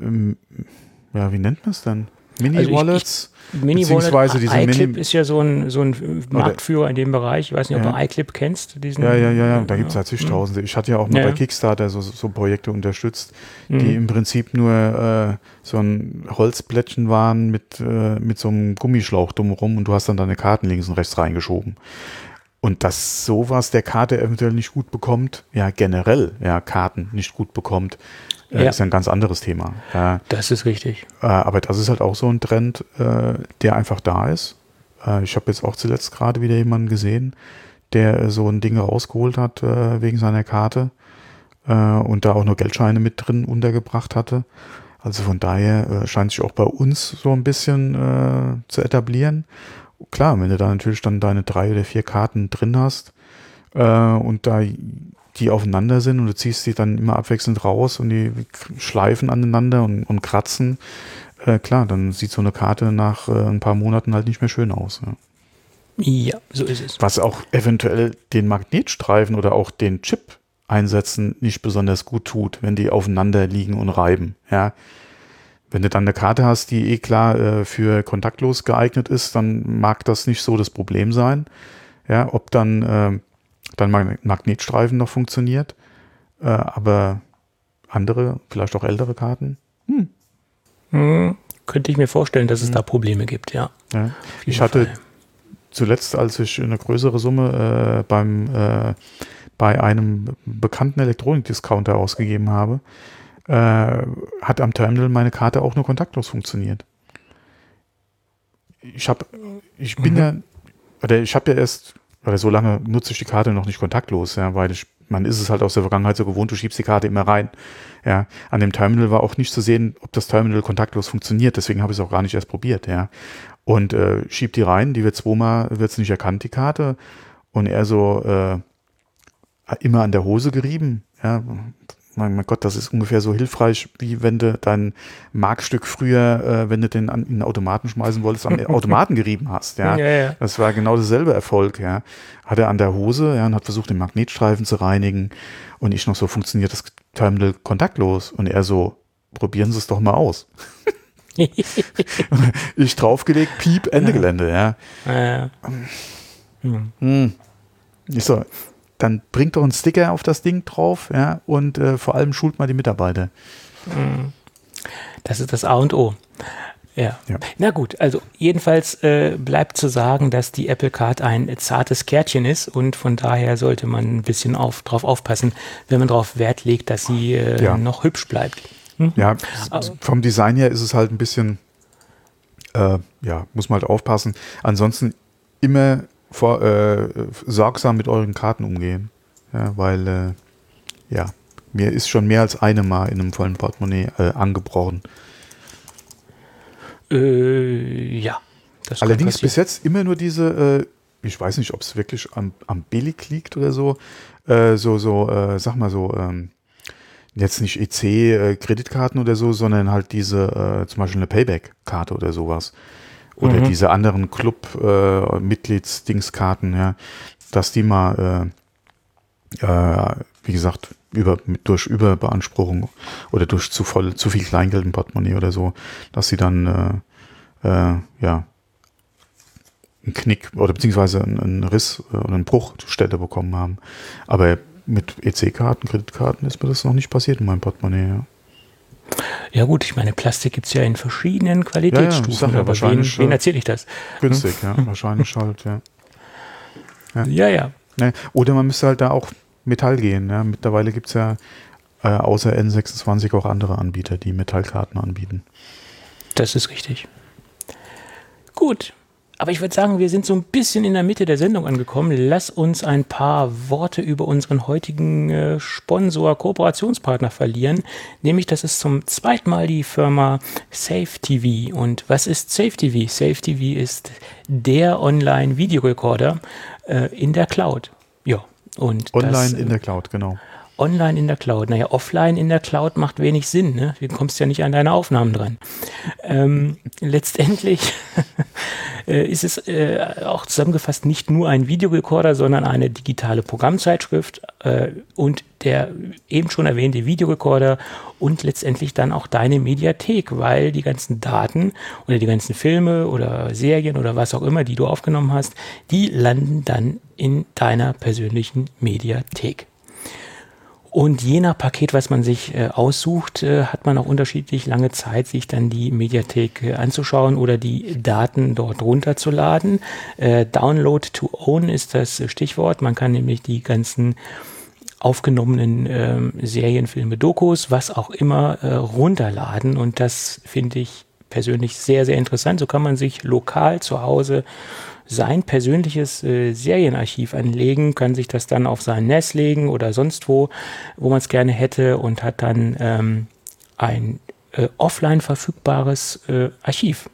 [SPEAKER 2] wie nennt man es denn? Mini-Wallets?
[SPEAKER 3] Mini-Wallet, iClip ist ja so ein Marktführer in dem Bereich. Ich weiß nicht, ob du iClip kennst.
[SPEAKER 2] Ja, da gibt es ja zigtausende. Ich hatte ja auch mal bei Kickstarter so Projekte unterstützt, die im Prinzip nur so ein Holzplättchen waren mit so einem Gummischlauch drumherum und du hast dann deine Karten links und rechts reingeschoben. Und dass sowas der Karte eventuell nicht gut bekommt, generell Karten nicht gut bekommt, ist ja ein ganz anderes Thema.
[SPEAKER 3] Das ist richtig.
[SPEAKER 2] Aber das ist halt auch so ein Trend, der einfach da ist. Ich habe jetzt auch zuletzt gerade wieder jemanden gesehen, der so ein Ding rausgeholt hat wegen seiner Karte und da auch nur Geldscheine mit drin untergebracht hatte. Also von daher scheint sich auch bei uns so ein bisschen zu etablieren. Klar, wenn du da natürlich dann deine 3 oder 4 Karten drin hast und da die aufeinander sind und du ziehst die dann immer abwechselnd raus und die schleifen aneinander und kratzen, klar, dann sieht so eine Karte nach ein paar Monaten halt nicht mehr schön aus.
[SPEAKER 3] Ja, so ist es.
[SPEAKER 2] Was auch eventuell den Magnetstreifen oder auch den Chip einsetzen nicht besonders gut tut, wenn die aufeinander liegen und reiben. Ja. Wenn du dann eine Karte hast, die klar für kontaktlos geeignet ist, dann mag das nicht so das Problem sein. Ja, ob dann Magnetstreifen noch funktioniert, aber andere, vielleicht auch ältere Karten?
[SPEAKER 3] Könnte ich mir vorstellen, dass es da Probleme gibt, ja.
[SPEAKER 2] Ich hatte zuletzt, als ich eine größere Summe bei einem bekannten Elektronik-Discounter ausgegeben habe, hat am Terminal meine Karte auch nur kontaktlos funktioniert. Ich habe ja erst, oder so lange nutze ich die Karte noch nicht kontaktlos, weil man ist es halt aus der Vergangenheit so gewohnt, du schiebst die Karte immer rein. Ja. An dem Terminal war auch nicht zu sehen, ob das Terminal kontaktlos funktioniert, deswegen habe ich es auch gar nicht erst probiert. Ja. Und schieb die rein, die wird zweimal, wird's nicht erkannt, die Karte. Und er so immer an der Hose gerieben. Ja. Mein Gott, das ist ungefähr so hilfreich, wie wenn du dein Markstück früher, wenn du den in den Automaten schmeißen wolltest, am Automaten gerieben hast. Ja.
[SPEAKER 3] Ja.
[SPEAKER 2] Das war genau dasselbe Erfolg. Ja. Hat er an der Hose und hat versucht, den Magnetstreifen zu reinigen. Und ich noch so, funktioniert das Terminal kontaktlos? Und er so, probieren Sie es doch mal aus. Ich draufgelegt, piep, Ende Gelände. Ja. Ich so, dann bringt doch einen Sticker auf das Ding drauf, und vor allem schult mal die Mitarbeiter.
[SPEAKER 3] Das ist das A und O. Ja. Na gut, also jedenfalls bleibt zu sagen, dass die Apple Card ein zartes Kärtchen ist und von daher sollte man ein bisschen drauf aufpassen, wenn man darauf Wert legt, dass sie noch hübsch bleibt.
[SPEAKER 2] Ja, vom Design her ist es halt ein bisschen, muss man halt aufpassen. Ansonsten immer sorgsam mit euren Karten umgehen. Ja, weil, mir ist schon mehr als eine Mal in einem vollen Portemonnaie angebrochen.
[SPEAKER 3] Das
[SPEAKER 2] allerdings bis jetzt immer nur diese, ich weiß nicht, ob es wirklich am Billig liegt oder so, sag mal so, jetzt nicht EC-Kreditkarten oder so, sondern halt diese, zum Beispiel eine Payback-Karte oder sowas. Oder diese anderen Club-Mitglieds-Dingskarten, dass die mal, wie gesagt, durch Überbeanspruchung oder durch zu viel Kleingeld im Portemonnaie oder so, dass sie dann, einen Knick oder beziehungsweise einen Riss oder einen Bruchstelle bekommen haben. Aber mit EC-Karten, Kreditkarten ist mir das noch nicht passiert in meinem Portemonnaie,
[SPEAKER 3] Ja gut, ich meine, Plastik gibt es ja in verschiedenen Qualitätsstufen,
[SPEAKER 2] aber wahrscheinlich,
[SPEAKER 3] wen erzähle ich das?
[SPEAKER 2] Günstig, wahrscheinlich halt,
[SPEAKER 3] Ja.
[SPEAKER 2] Oder man müsste halt da auch Metall gehen, Mittlerweile gibt es ja außer N26 auch andere Anbieter, die Metallkarten anbieten.
[SPEAKER 3] Das ist richtig. Gut. Aber ich würde sagen, wir sind so ein bisschen in der Mitte der Sendung angekommen. Lass uns ein paar Worte über unseren heutigen Sponsor, Kooperationspartner verlieren. Nämlich, das ist zum zweiten Mal die Firma SafeTV. Und was ist SafeTV? SafeTV ist der Online-Videorekorder in der Cloud. Ja. Und
[SPEAKER 2] Online in der Cloud, genau.
[SPEAKER 3] Online in der Cloud. Naja, offline in der Cloud macht wenig Sinn, ne? Du kommst ja nicht an deine Aufnahmen dran. Letztendlich ist es auch zusammengefasst nicht nur ein Videorekorder, sondern eine digitale Programmzeitschrift und der eben schon erwähnte Videorekorder und letztendlich dann auch deine Mediathek, weil die ganzen Daten oder die ganzen Filme oder Serien oder was auch immer, die du aufgenommen hast, die landen dann in deiner persönlichen Mediathek. Und je nach Paket, was man sich aussucht, hat man auch unterschiedlich lange Zeit, sich dann die Mediathek anzuschauen oder die Daten dort runterzuladen. Download to own ist das Stichwort. Man kann nämlich die ganzen aufgenommenen Serien, Filme, Dokus, was auch immer, runterladen. Und das finde ich persönlich sehr, sehr interessant. So kann man sich lokal zu Hause sein persönliches Serienarchiv anlegen, kann sich das dann auf sein NAS legen oder sonst wo man es gerne hätte und hat dann ein offline verfügbares Archiv.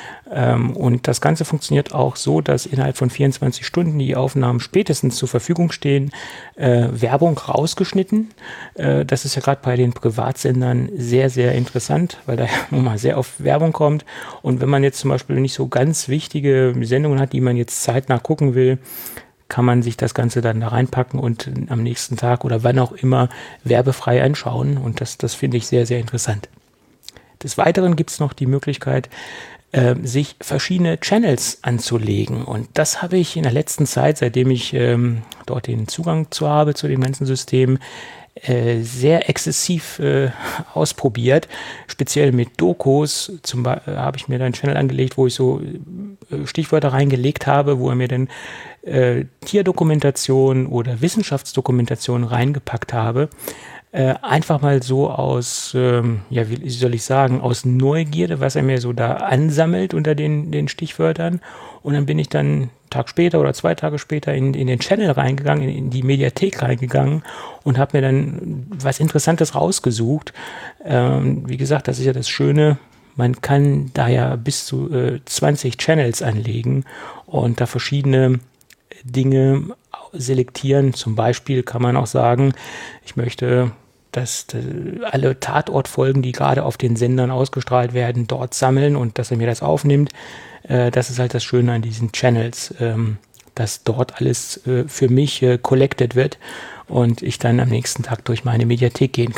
[SPEAKER 3] Und das Ganze funktioniert auch so, dass innerhalb von 24 Stunden die Aufnahmen spätestens zur Verfügung stehen. Werbung rausgeschnitten. Das ist ja gerade bei den Privatsendern sehr, sehr interessant, weil da mal sehr oft Werbung kommt. Und wenn man jetzt zum Beispiel nicht so ganz wichtige Sendungen hat, die man jetzt zeitnah gucken will, kann man sich das Ganze dann da reinpacken und am nächsten Tag oder wann auch immer werbefrei anschauen. Und das finde ich sehr, sehr interessant. Des Weiteren gibt es noch die Möglichkeit, sich verschiedene Channels anzulegen. Und das habe ich in der letzten Zeit, seitdem ich dort den Zugang zu habe, zu dem ganzen System, sehr exzessiv ausprobiert. Speziell mit Dokus. Zum Beispiel habe ich mir da einen Channel angelegt, wo ich so Stichwörter reingelegt habe, wo er mir dann Tierdokumentation oder Wissenschaftsdokumentation reingepackt habe. Einfach mal so aus, wie soll ich sagen, aus Neugierde, was er mir so da ansammelt unter den Stichwörtern. Und dann bin ich dann einen Tag später oder 2 Tage später in den Channel reingegangen, in die Mediathek reingegangen und habe mir dann was Interessantes rausgesucht. Wie gesagt, das ist ja das Schöne, man kann da ja bis zu 20 Channels anlegen und da verschiedene Dinge selektieren. Zum Beispiel kann man auch sagen, ich möchte, dass alle Tatortfolgen, die gerade auf den Sendern ausgestrahlt werden, dort sammeln und dass er mir das aufnimmt. Das ist halt das Schöne an diesen Channels, dass dort alles für mich collected wird und ich dann am nächsten Tag durch meine Mediathek gehen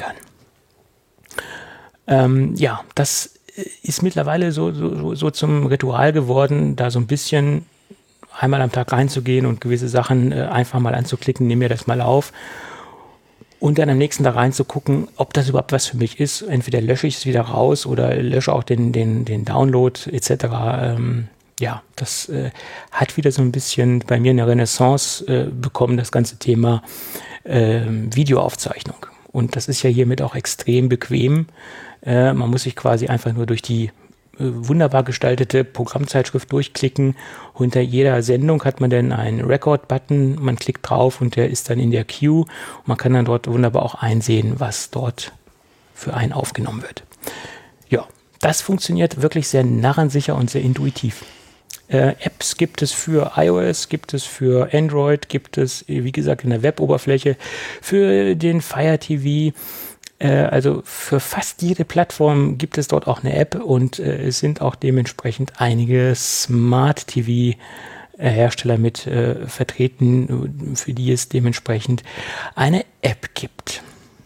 [SPEAKER 3] kann. Das ist mittlerweile so zum Ritual geworden, da so ein bisschen einmal am Tag reinzugehen und gewisse Sachen einfach mal anzuklicken, nehme mir das mal auf und dann am nächsten Tag reinzugucken, ob das überhaupt was für mich ist. Entweder lösche ich es wieder raus oder lösche auch den Download etc. Das hat wieder so ein bisschen bei mir eine Renaissance bekommen, das ganze Thema Videoaufzeichnung. Und das ist ja hiermit auch extrem bequem. Man muss sich quasi einfach nur durch die wunderbar gestaltete Programmzeitschrift durchklicken. Unter jeder Sendung hat man dann einen Record-Button, man klickt drauf und der ist dann in der Queue. Und man kann dann dort wunderbar auch einsehen, was dort für einen aufgenommen wird. Ja, das funktioniert wirklich sehr narrensicher und sehr intuitiv. Apps gibt es für iOS, gibt es für Android, gibt es, wie gesagt, in der Web-Oberfläche für den Fire TV. Also für fast jede Plattform gibt es dort auch eine App und es sind auch dementsprechend einige Smart-TV-Hersteller mit vertreten, für die es dementsprechend eine App gibt.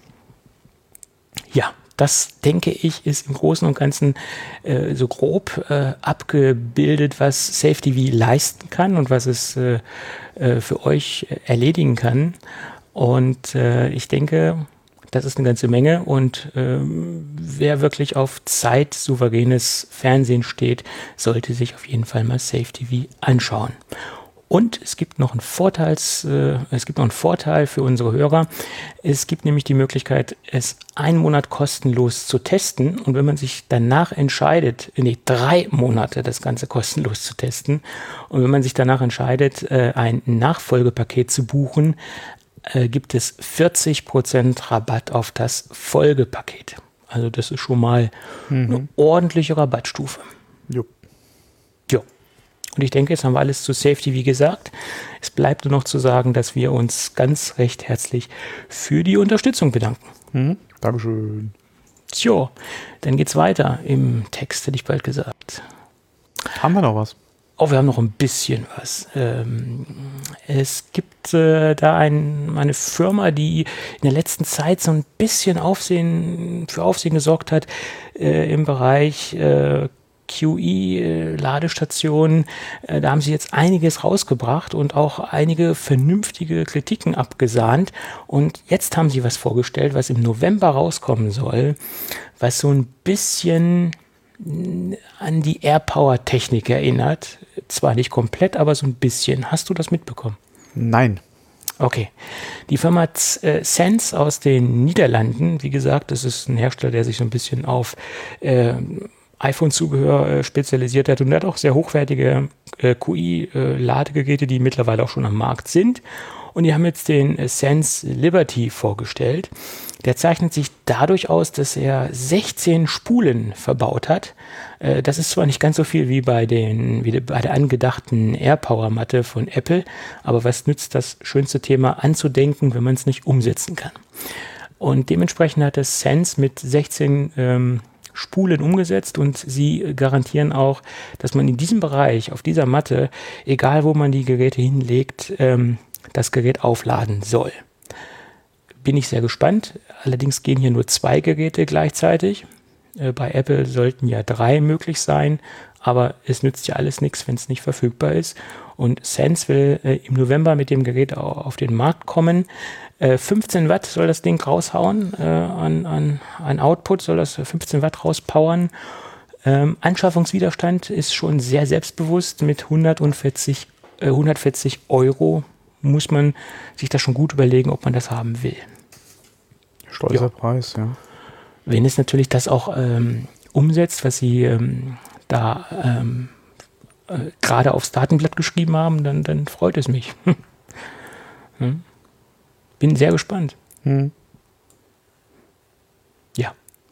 [SPEAKER 3] Ja, das, denke ich, ist im Großen und Ganzen so grob abgebildet, was SafeTV leisten kann und was es für euch erledigen kann. Und ich denke, das ist eine ganze Menge und wer wirklich auf zeitsouveränes Fernsehen steht, sollte sich auf jeden Fall mal SafeTV anschauen. Und es gibt noch einen Vorteil für unsere Hörer. Es gibt nämlich die Möglichkeit, es 1 Monat kostenlos zu testen. Und wenn man sich danach entscheidet, 3 Monate das Ganze kostenlos zu testen, und wenn man sich danach entscheidet, ein Nachfolgepaket zu buchen, gibt es 40% Rabatt auf das Folgepaket. Also das ist schon mal eine ordentliche Rabattstufe.
[SPEAKER 2] Jo.
[SPEAKER 3] Und ich denke, jetzt haben wir alles zu Safety, wie gesagt. Es bleibt nur noch zu sagen, dass wir uns ganz recht herzlich für die Unterstützung bedanken.
[SPEAKER 2] Dankeschön.
[SPEAKER 3] Tja, dann geht's weiter im Text, hätte ich bald gesagt.
[SPEAKER 2] Haben wir noch was?
[SPEAKER 3] Oh, wir haben noch ein bisschen was. Es gibt da eine Firma, die in der letzten Zeit so ein bisschen für Aufsehen gesorgt hat im Bereich QI-Ladestationen. Da haben sie jetzt einiges rausgebracht und auch einige vernünftige Kritiken abgesahnt. Und jetzt haben sie was vorgestellt, was im November rauskommen soll, was so ein bisschen an die AirPower-Technik erinnert. Zwar nicht komplett, aber so ein bisschen. Hast du das mitbekommen?
[SPEAKER 2] Nein.
[SPEAKER 3] Okay. Die Firma Sense aus den Niederlanden, wie gesagt, das ist ein Hersteller, der sich so ein bisschen auf iPhone-Zubehör spezialisiert hat und hat auch sehr hochwertige QI-Ladegeräte, die mittlerweile auch schon am Markt sind. Und die haben jetzt den Sense Liberty vorgestellt. Der zeichnet sich dadurch aus, dass er 16 Spulen verbaut hat. Das ist zwar nicht ganz so viel wie bei der angedachten AirPower-Matte von Apple, aber was nützt das schönste Thema anzudenken, wenn man es nicht umsetzen kann? Und dementsprechend hat das Sense mit 16 Spulen umgesetzt und sie garantieren auch, dass man in diesem Bereich, auf dieser Matte, egal wo man die Geräte hinlegt, das Gerät aufladen soll. Bin ich sehr gespannt. Allerdings gehen hier nur 2 Geräte gleichzeitig. Bei Apple sollten ja 3 möglich sein, aber es nützt ja alles nichts, wenn es nicht verfügbar ist. Und Sense will im November mit dem Gerät auf den Markt kommen. 15 Watt soll das Ding raushauen, an Output soll das 15 Watt rauspowern. Anschaffungswiderstand ist schon sehr selbstbewusst. Mit 140 Euro muss man sich das schon gut überlegen, ob man das haben will.
[SPEAKER 2] Stolzer Preis, ja.
[SPEAKER 3] Wenn es natürlich das auch umsetzt, was sie gerade aufs Datenblatt geschrieben haben, dann freut es mich. Bin sehr gespannt. Ja.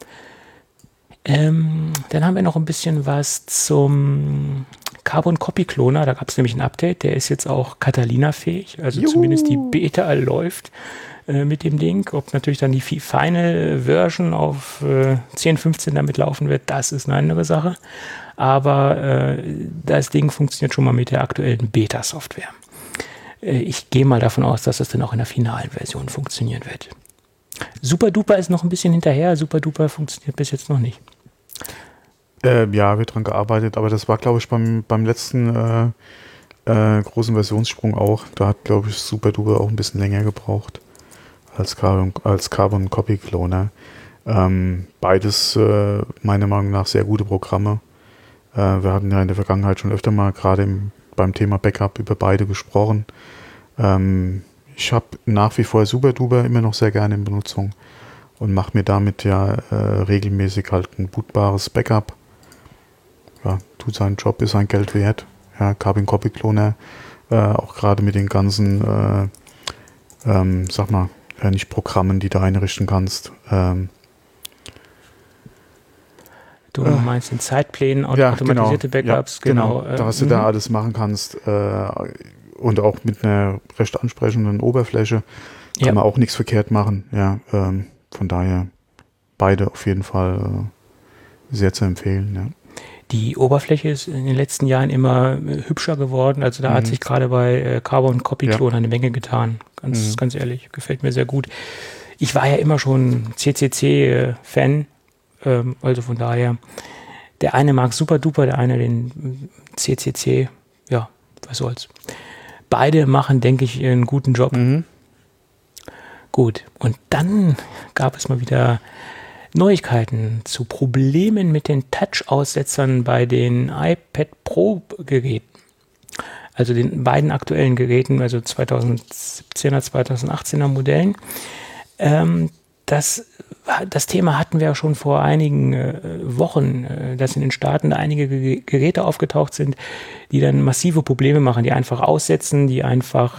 [SPEAKER 3] Dann haben wir noch ein bisschen was zum Carbon Copy Cloner. Da gab es nämlich ein Update. Der ist jetzt auch Catalina-fähig. Also zumindest die Beta läuft mit dem Ding. Ob natürlich dann die Final Version auf 10.15 damit laufen wird, das ist eine andere Sache. Aber das Ding funktioniert schon mal mit der aktuellen Beta-Software. Ich gehe mal davon aus, dass das dann auch in der finalen Version funktionieren wird. SuperDuper ist noch ein bisschen hinterher. SuperDuper funktioniert bis jetzt noch nicht.
[SPEAKER 2] Ja, wird dran gearbeitet, aber das war, glaube ich, beim letzten großen Versionssprung auch. Da hat, glaube ich, SuperDuper auch ein bisschen länger gebraucht als Carbon Copy Cloner. Beides meiner Meinung nach sehr gute Programme. Wir hatten ja in der Vergangenheit schon öfter mal gerade beim Thema Backup über beide gesprochen. Ich habe nach wie vor SuperDuper immer noch sehr gerne in Benutzung und mache mir damit ja regelmäßig halt ein bootbares Backup. Ja, tut seinen Job, ist sein Geld wert. Ja, Carbon Copy Cloner, auch gerade mit den ganzen, nicht Programmen, die du einrichten kannst.
[SPEAKER 3] Du meinst in Zeitplänen, automatisierte Backups, genau.
[SPEAKER 2] Dass du da alles machen kannst und auch mit einer recht ansprechenden Oberfläche kann man auch nichts verkehrt machen. Ja, von daher beide auf jeden Fall sehr zu empfehlen. Ja.
[SPEAKER 3] Die Oberfläche ist in den letzten Jahren immer hübscher geworden. Also da hat sich gerade bei Carbon Copy Cloner eine Menge getan. Ganz ehrlich, gefällt mir sehr gut. Ich war ja immer schon CCC-Fan. Also von daher, der eine mag SuperDuper, der eine den CCC. Ja, was soll's. Beide machen, denke ich, einen guten Job. Gut, und dann gab es mal wieder Neuigkeiten zu Problemen mit den Touch-Aussetzern bei den iPad Pro-Geräten. also den beiden aktuellen Geräten, also 2017er, 2018er Modellen. Das Thema hatten wir ja schon vor einigen Wochen, dass in den Staaten da einige Geräte aufgetaucht sind, die dann massive Probleme machen, die einfach aussetzen, die einfach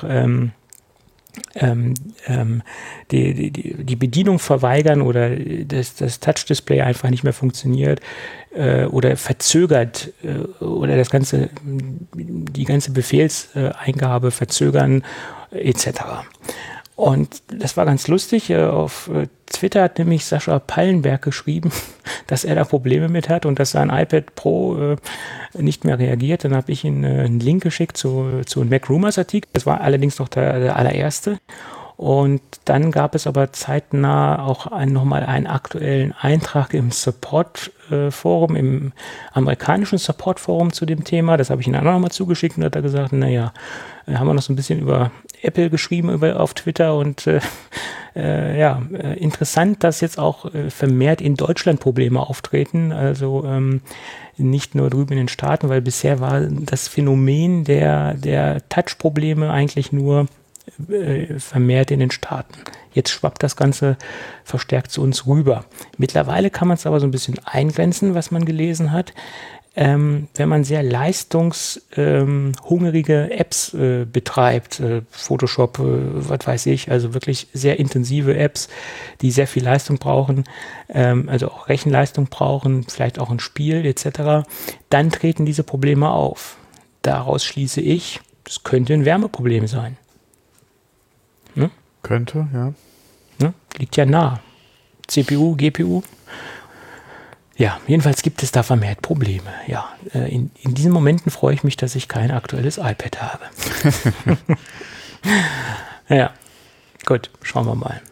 [SPEAKER 3] die Bedienung verweigern oder das Touch-Display einfach nicht mehr funktioniert oder verzögert oder die ganze Befehlseingabe verzögern etc. Und das war ganz lustig. Auf Twitter hat nämlich Sascha Pallenberg geschrieben, dass er da Probleme mit hat und dass sein iPad Pro nicht mehr reagiert. Dann habe ich ihm einen Link geschickt zu einem Mac Rumors Artikel. Das war allerdings noch der allererste. Und dann gab es aber zeitnah auch nochmal einen aktuellen Eintrag im Support-Forum, im amerikanischen Support-Forum zu dem Thema. Das habe ich ihm dann auch nochmal zugeschickt und hat er gesagt, naja, haben wir noch so ein bisschen über Apple geschrieben auf Twitter und interessant, dass jetzt auch vermehrt in Deutschland Probleme auftreten, also nicht nur drüben in den Staaten, weil bisher war das Phänomen der Touch-Probleme eigentlich nur vermehrt in den Staaten. Jetzt schwappt das Ganze verstärkt zu uns rüber. Mittlerweile kann man es aber so ein bisschen eingrenzen, was man gelesen hat. Wenn man sehr leistungshungrige Apps betreibt, Photoshop, was weiß ich, also wirklich sehr intensive Apps, die sehr viel Leistung brauchen, also auch Rechenleistung brauchen, vielleicht auch ein Spiel etc., dann treten diese Probleme auf. Daraus schließe ich, das könnte ein Wärmeproblem sein. Ne?
[SPEAKER 2] Könnte, ja.
[SPEAKER 3] Ne? Liegt ja nah. CPU, GPU. Ja, jedenfalls gibt es da vermehrt Probleme. Ja, in diesen Momenten freue ich mich, dass ich kein aktuelles iPad habe. Ja, gut, schauen wir mal.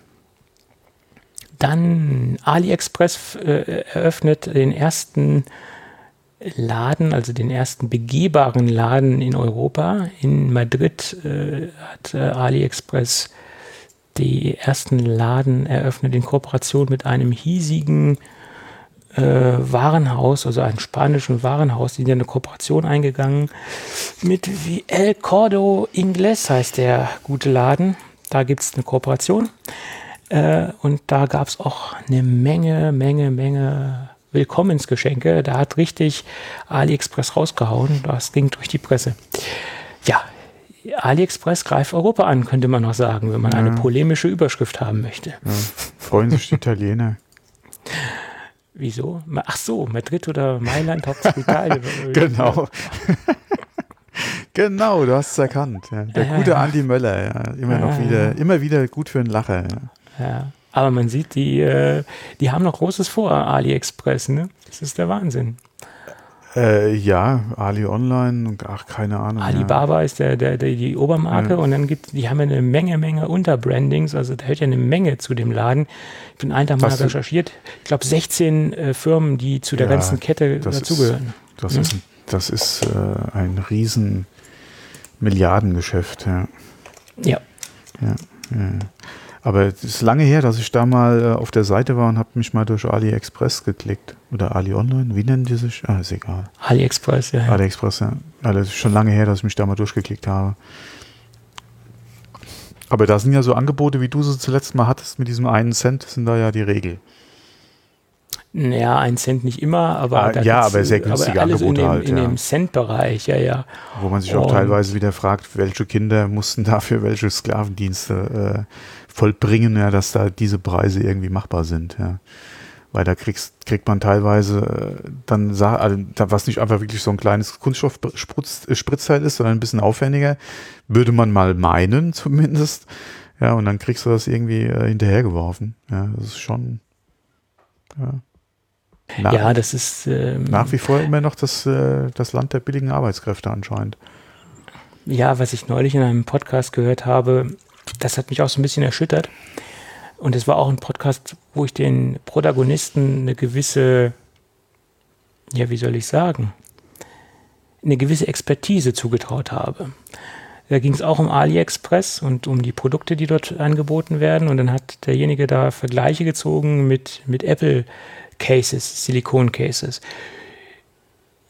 [SPEAKER 3] Dann AliExpress eröffnet den ersten Laden, also den ersten begehbaren Laden in Europa. In Madrid hat AliExpress die ersten Laden eröffnet in Kooperation mit einem hiesigen Warenhaus, also einem spanischen Warenhaus, die sind eine Kooperation eingegangen mit El Cordo Inglés, heißt der gute Laden. Da gibt es eine Kooperation und da gab es auch eine Menge Willkommensgeschenke. Da hat richtig AliExpress rausgehauen. Das ging durch die Presse. Ja, AliExpress greift Europa an, könnte man noch sagen, wenn man eine polemische Überschrift haben möchte.
[SPEAKER 2] Ja. Freuen sich die Italiener.
[SPEAKER 3] Wieso? Ach so, Madrid oder Mailand, Hauptsache Italien.
[SPEAKER 2] Genau. Genau, du hast es erkannt. Ja. Der gute Andi Möller, ja. Immer wieder gut für einen Lacher. Ja.
[SPEAKER 3] Ja. Aber man sieht, die haben noch Großes vor, AliExpress, ne? Das ist der Wahnsinn.
[SPEAKER 2] Ja, Ali Online, keine Ahnung.
[SPEAKER 3] Alibaba ist die Obermarke und dann die haben eine Menge Unterbrandings, also da hört ja eine Menge zu dem Laden. Ich bin mal recherchiert, ich glaube 16 Firmen, die zu der ganzen Kette dazugehören.
[SPEAKER 2] Das ist ein riesen Milliardengeschäft, ja.
[SPEAKER 3] Ja.
[SPEAKER 2] Aber es ist lange her, dass ich da mal auf der Seite war und habe mich mal durch AliExpress geklickt. Oder Ali Online, wie nennen die sich? Ist egal.
[SPEAKER 3] AliExpress, ja.
[SPEAKER 2] AliExpress, ja. Also das ist schon lange her, dass ich mich da mal durchgeklickt habe. Aber da sind ja so Angebote, wie du sie zuletzt mal hattest, mit diesem 1 Cent, sind da ja die Regel.
[SPEAKER 3] Naja, 1 Cent nicht immer, aber
[SPEAKER 2] aber sehr günstige Angebote
[SPEAKER 3] in dem Cent-Bereich, ja.
[SPEAKER 2] Wo man sich auch teilweise wieder fragt, welche Kinder mussten dafür welche Sklavendienste vollbringen, ja, dass da diese Preise irgendwie machbar sind, ja. Weil da kriegt man teilweise dann, was nicht einfach wirklich so ein kleines Kunststoff-Spritzteil ist, sondern ein bisschen aufwendiger, würde man mal meinen zumindest, ja, und dann kriegst du das irgendwie hinterhergeworfen, ja, das ist schon, ja.
[SPEAKER 3] Das ist
[SPEAKER 2] nach wie vor immer noch das Land der billigen Arbeitskräfte anscheinend.
[SPEAKER 3] Ja, was ich neulich in einem Podcast gehört habe, das hat mich auch so ein bisschen erschüttert. Und es war auch ein Podcast, wo ich den Protagonisten eine gewisse, wie soll ich sagen, eine gewisse Expertise zugetraut habe. Da ging es auch um AliExpress und um die Produkte, die dort angeboten werden. Und dann hat derjenige da Vergleiche gezogen mit Apple Cases, Silikon Cases.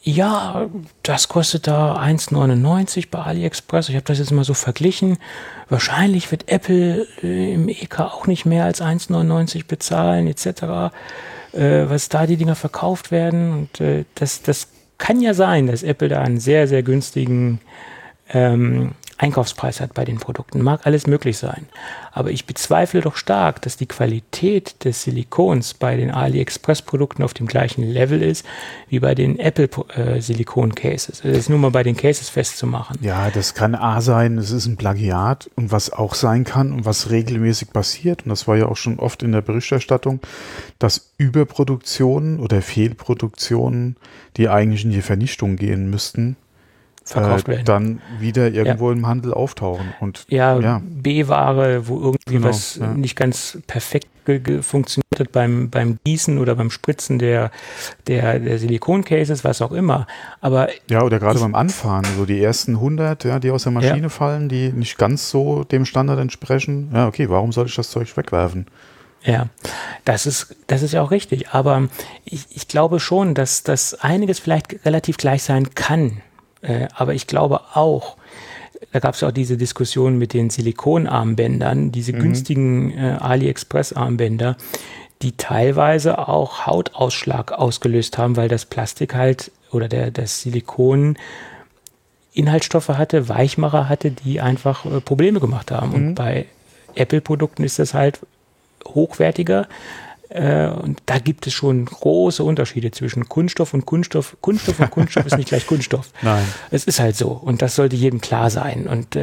[SPEAKER 3] Ja, das kostet da 1,99 bei AliExpress. Ich habe das jetzt mal so verglichen. Wahrscheinlich wird Apple im EK auch nicht mehr als 1,99 bezahlen, etc. Was da die Dinger verkauft werden. Und das kann ja sein, dass Apple da einen sehr, sehr günstigen Einkaufspreis hat bei den Produkten. Mag alles möglich sein. Aber ich bezweifle doch stark, dass die Qualität des Silikons bei den AliExpress-Produkten auf dem gleichen Level ist, wie bei den Apple-Silikon-Cases. Das ist nur mal bei den Cases festzumachen.
[SPEAKER 2] Ja, das kann A sein, es ist ein Plagiat, und was auch sein kann und was regelmäßig passiert, und das war ja auch schon oft in der Berichterstattung, dass Überproduktionen oder Fehlproduktionen, die eigentlich in die Vernichtung gehen müssten,
[SPEAKER 3] verkauft werden.
[SPEAKER 2] Dann wieder irgendwo im Handel auftauchen. Und,
[SPEAKER 3] B-Ware, wo irgendwie was nicht ganz perfekt funktioniert hat beim Gießen oder beim Spritzen der Silikon-Cases, was auch immer. Aber
[SPEAKER 2] oder gerade beim Anfahren, so die ersten 100, die aus der Maschine fallen, die nicht ganz so dem Standard entsprechen. Ja, okay, warum soll ich das Zeug wegwerfen?
[SPEAKER 3] Ja, das ist ja auch richtig. Aber ich glaube schon, dass das einiges vielleicht relativ gleich sein kann. Aber ich glaube auch, da gab es ja auch diese Diskussion mit den Silikonarmbändern, diese günstigen AliExpress-Armbänder, die teilweise auch Hautausschlag ausgelöst haben, weil das Plastik halt oder das Silikon Inhaltsstoffe hatte, Weichmacher hatte, die einfach Probleme gemacht haben. Und bei Apple-Produkten ist das halt hochwertiger. Und da gibt es schon große Unterschiede zwischen Kunststoff und Kunststoff. Kunststoff und Kunststoff ist nicht gleich Kunststoff.
[SPEAKER 2] Nein.
[SPEAKER 3] Es ist halt so. Und das sollte jedem klar sein. Und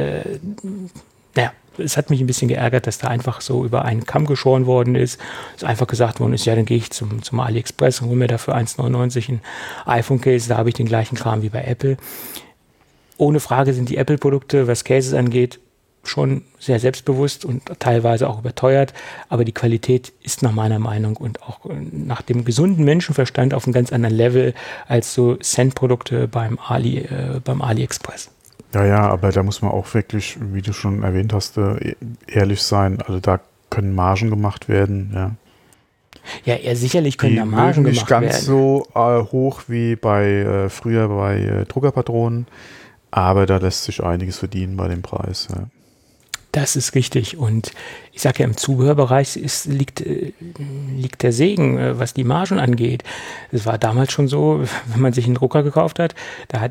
[SPEAKER 3] es hat mich ein bisschen geärgert, dass da einfach so über einen Kamm geschoren worden ist. Es einfach gesagt worden ist, ja, dann gehe ich zum AliExpress und hole mir dafür 1,99 ein iPhone-Case. Da habe ich den gleichen Kram wie bei Apple. Ohne Frage sind die Apple-Produkte, was Cases angeht, schon sehr selbstbewusst und teilweise auch überteuert, aber die Qualität ist nach meiner Meinung und auch nach dem gesunden Menschenverstand auf einem ganz anderen Level als so Cent-Produkte beim AliExpress.
[SPEAKER 2] Ja, aber da muss man auch wirklich, wie du schon erwähnt hast, ehrlich sein. Also da können Margen gemacht werden,
[SPEAKER 3] Ja, sicherlich können da Margen gemacht werden.
[SPEAKER 2] Nicht ganz so hoch wie früher bei Druckerpatronen, aber da lässt sich einiges verdienen bei dem Preis,
[SPEAKER 3] Das ist richtig. Und ich sage ja, im Zubehörbereich liegt der Segen, was die Margen angeht. Es war damals schon so, wenn man sich einen Drucker gekauft hat,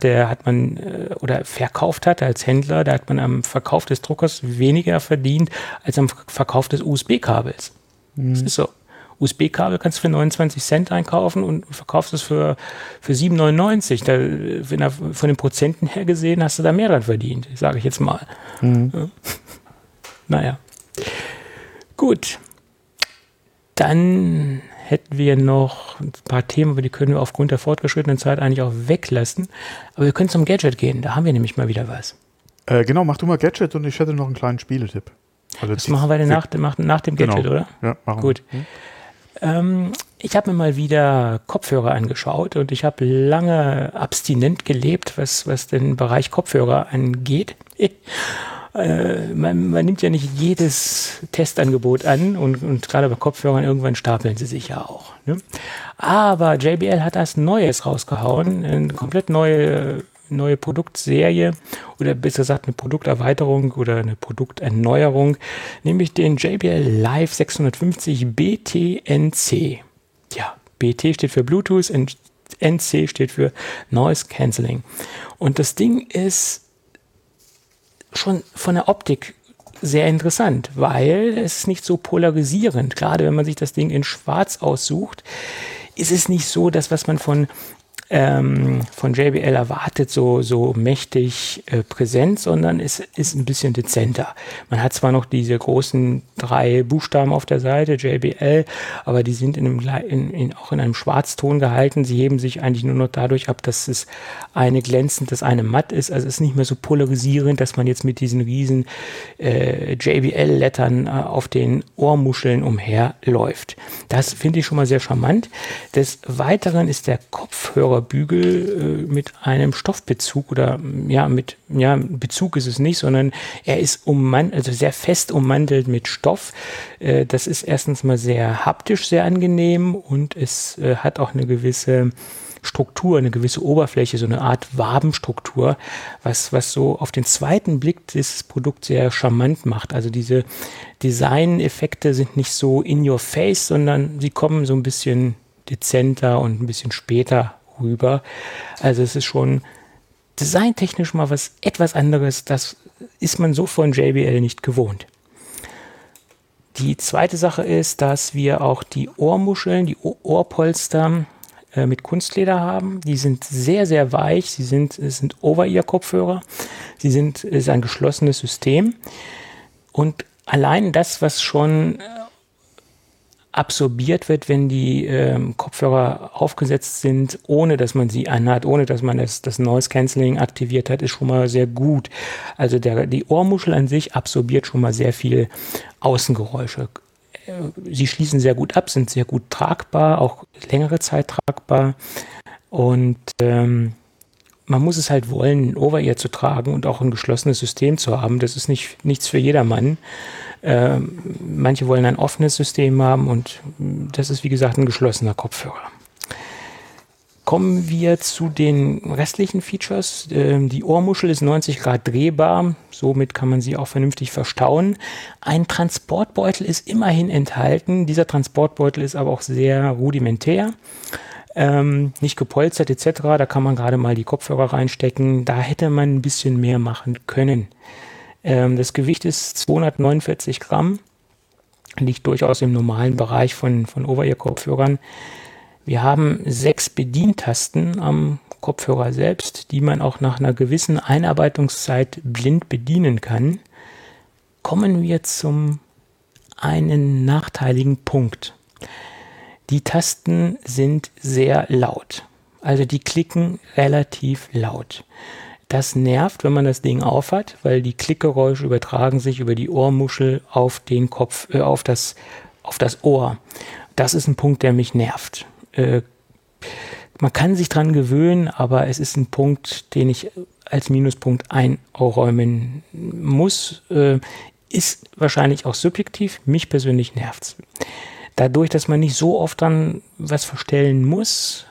[SPEAKER 3] verkauft hat als Händler, da hat man am Verkauf des Druckers weniger verdient als am Verkauf des USB-Kabels. Das ist so. USB-Kabel kannst du für 29 Cent einkaufen und verkaufst es für 7,99. Wenn von den Prozenten her gesehen, hast du da mehr dran verdient, sage ich jetzt mal. Ja. Naja, gut. Dann hätten wir noch ein paar Themen, aber die können wir aufgrund der fortgeschrittenen Zeit eigentlich auch weglassen. Aber wir können zum Gadget gehen, da haben wir nämlich mal wieder was.
[SPEAKER 2] Genau, mach du mal Gadget und ich hätte noch einen kleinen Spieletipp. Also
[SPEAKER 3] das machen wir dann nach dem Gadget, oder?
[SPEAKER 2] Ja, machen
[SPEAKER 3] wir. Gut. Ich habe mir mal wieder Kopfhörer angeschaut und ich habe lange abstinent gelebt, was den Bereich Kopfhörer angeht. Man nimmt ja nicht jedes Testangebot an und gerade bei Kopfhörern irgendwann stapeln sie sich ja auch. Ne? Aber JBL hat das Neues rausgehauen, eine komplett neue Produktserie oder besser gesagt eine Produkterweiterung oder eine Produkterneuerung, nämlich den JBL Live 650 BT-NC. Ja, BT steht für Bluetooth und NC steht für Noise Cancelling. Und das Ding ist schon von der Optik sehr interessant, weil es nicht so polarisierend, gerade wenn man sich das Ding in Schwarz aussucht, ist es nicht so, dass was man von JBL erwartet, so mächtig präsent, sondern es ist ein bisschen dezenter. Man hat zwar noch diese großen 3 Buchstaben auf der Seite, JBL, aber die sind auch in einem Schwarzton gehalten. Sie heben sich eigentlich nur noch dadurch ab, dass es eine glänzend, das eine matt ist. Also es ist nicht mehr so polarisierend, dass man jetzt mit diesen riesen JBL-Lettern auf den Ohrmuscheln umherläuft. Das finde ich schon mal sehr charmant. Des Weiteren ist der Kopfhörerbügel mit einem Stoffbezug oder Bezug ist es nicht, sondern er ist sehr fest ummantelt mit Stoff. Das ist erstens mal sehr haptisch, sehr angenehm und es hat auch eine gewisse Struktur, eine gewisse Oberfläche, so eine Art Wabenstruktur, was so auf den zweiten Blick dieses Produkt sehr charmant macht. Also diese Design-Effekte sind nicht so in your face, sondern sie kommen so ein bisschen dezenter und ein bisschen später rüber. Also es ist schon designtechnisch mal was etwas anderes. Das ist man so von JBL nicht gewohnt. Die zweite Sache ist, dass wir auch die Ohrmuscheln, die Ohrpolster mit Kunstleder haben. Die sind sehr, sehr weich. Es sind Over-Ear-Kopfhörer. Es ist ein geschlossenes System. Und allein das, was schon absorbiert wird, wenn die Kopfhörer aufgesetzt sind, ohne dass man sie anhat, ohne dass man das Noise Cancelling aktiviert hat, ist schon mal sehr gut. Also die Ohrmuschel an sich absorbiert schon mal sehr viel Außengeräusche. Sie schließen sehr gut ab, sind sehr gut tragbar, auch längere Zeit tragbar. Und man muss es halt wollen, ein Over-Ear zu tragen und auch ein geschlossenes System zu haben. Das ist nichts für jedermann. Manche wollen ein offenes System haben und das ist, wie gesagt, ein geschlossener Kopfhörer. Kommen wir zu den restlichen Features. Die Ohrmuschel ist 90 Grad drehbar, somit kann man sie auch vernünftig verstauen. Ein Transportbeutel ist immerhin enthalten. Dieser Transportbeutel ist aber auch sehr rudimentär. Nicht gepolstert etc. Da kann man gerade mal die Kopfhörer reinstecken. Da hätte man ein bisschen mehr machen können. Das Gewicht ist 249 Gramm, liegt durchaus im normalen Bereich von Over-Ear-Kopfhörern. Wir haben 6 Bedientasten am Kopfhörer selbst, die man auch nach einer gewissen Einarbeitungszeit blind bedienen kann. Kommen wir zum einen nachteiligen Punkt. Die Tasten sind sehr laut, also die klicken relativ laut. Das nervt, wenn man das Ding aufhat, weil die Klickgeräusche übertragen sich über die Ohrmuschel auf den Kopf, auf das Ohr. Das ist ein Punkt, der mich nervt. Man kann sich dran gewöhnen, aber es ist ein Punkt, den ich als Minuspunkt einräumen muss. Ist wahrscheinlich auch subjektiv. Mich persönlich nervt's. Dadurch, dass man nicht so oft dran was verstellen muss,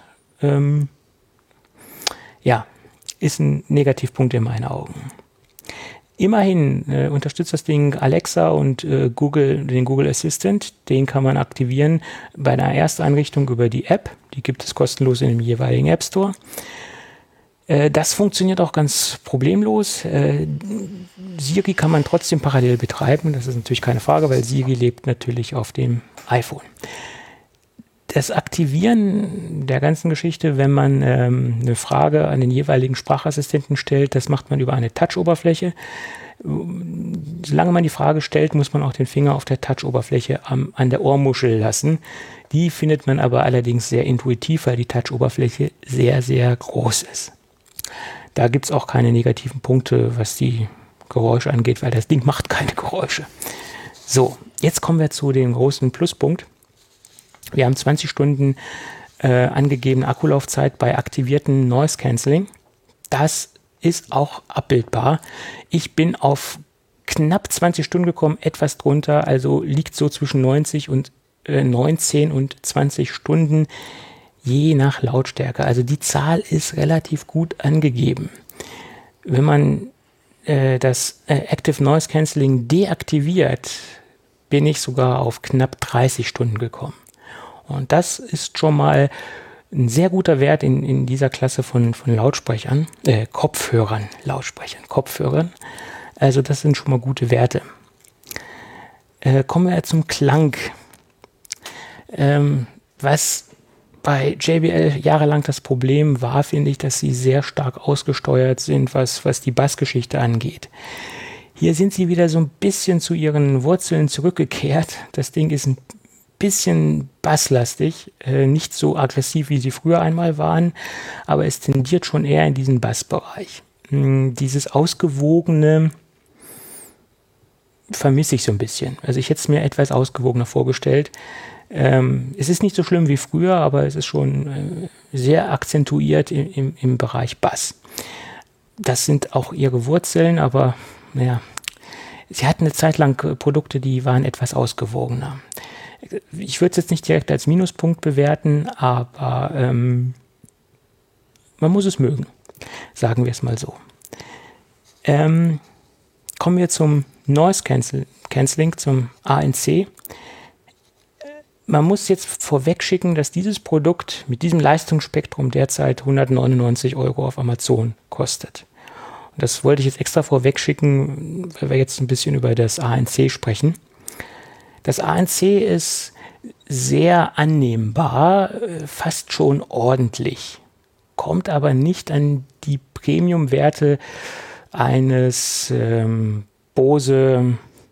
[SPEAKER 3] ist ein Negativpunkt in meinen Augen. Immerhin unterstützt das Ding Alexa und den Google Assistant. Den kann man aktivieren bei einer Ersteinrichtung über die App. Die gibt es kostenlos in dem jeweiligen App Store. Das funktioniert auch ganz problemlos. Siri kann man trotzdem parallel betreiben. Das ist natürlich keine Frage, weil Siri lebt natürlich auf dem iPhone. Das Aktivieren der ganzen Geschichte, wenn man eine Frage an den jeweiligen Sprachassistenten stellt, das macht man über eine Touch-Oberfläche. Solange man die Frage stellt, muss man auch den Finger auf der Touch-Oberfläche an der Ohrmuschel lassen. Die findet man aber allerdings sehr intuitiv, weil die Touch-Oberfläche sehr, sehr groß ist. Da gibt es auch keine negativen Punkte, was die Geräusche angeht, weil das Ding macht keine Geräusche. So, jetzt kommen wir zu dem großen Pluspunkt. Wir haben 20 Stunden angegebene Akkulaufzeit bei aktiviertem Noise Cancelling. Das ist auch abbildbar. Ich bin auf knapp 20 Stunden gekommen, etwas drunter, also liegt so zwischen 19 und 20 Stunden, je nach Lautstärke. Also die Zahl ist relativ gut angegeben. Wenn man das Active Noise Cancelling deaktiviert, bin ich sogar auf knapp 30 Stunden gekommen. Und das ist schon mal ein sehr guter Wert in dieser Klasse von Lautsprechern, Kopfhörern. Also das sind schon mal gute Werte. Kommen wir zum Klang. Was bei JBL jahrelang das Problem war, finde ich, dass sie sehr stark ausgesteuert sind, was die Bassgeschichte angeht. Hier sind sie wieder so ein bisschen zu ihren Wurzeln zurückgekehrt. Das Ding ist ein bisschen basslastig, nicht so aggressiv, wie sie früher einmal waren, aber es tendiert schon eher in diesen Bassbereich. Dieses Ausgewogene vermisse ich so ein bisschen. Also ich hätte es mir etwas ausgewogener vorgestellt. Es ist nicht so schlimm wie früher, aber es ist schon sehr akzentuiert im Bereich Bass. Das sind auch ihre Wurzeln, aber naja, sie hatten eine Zeit lang Produkte, die waren etwas ausgewogener. Ich würde es jetzt nicht direkt als Minuspunkt bewerten, aber man muss es mögen, sagen wir es mal so. Kommen wir zum Noise Cancelling, zum ANC. Man muss jetzt vorweg schicken, dass dieses Produkt mit diesem Leistungsspektrum derzeit 199 € auf Amazon kostet. Und das wollte ich jetzt extra vorweg schicken, weil wir jetzt ein bisschen über das ANC sprechen. Das ANC ist sehr annehmbar, fast schon ordentlich, kommt aber nicht an die Premium-Werte eines Bose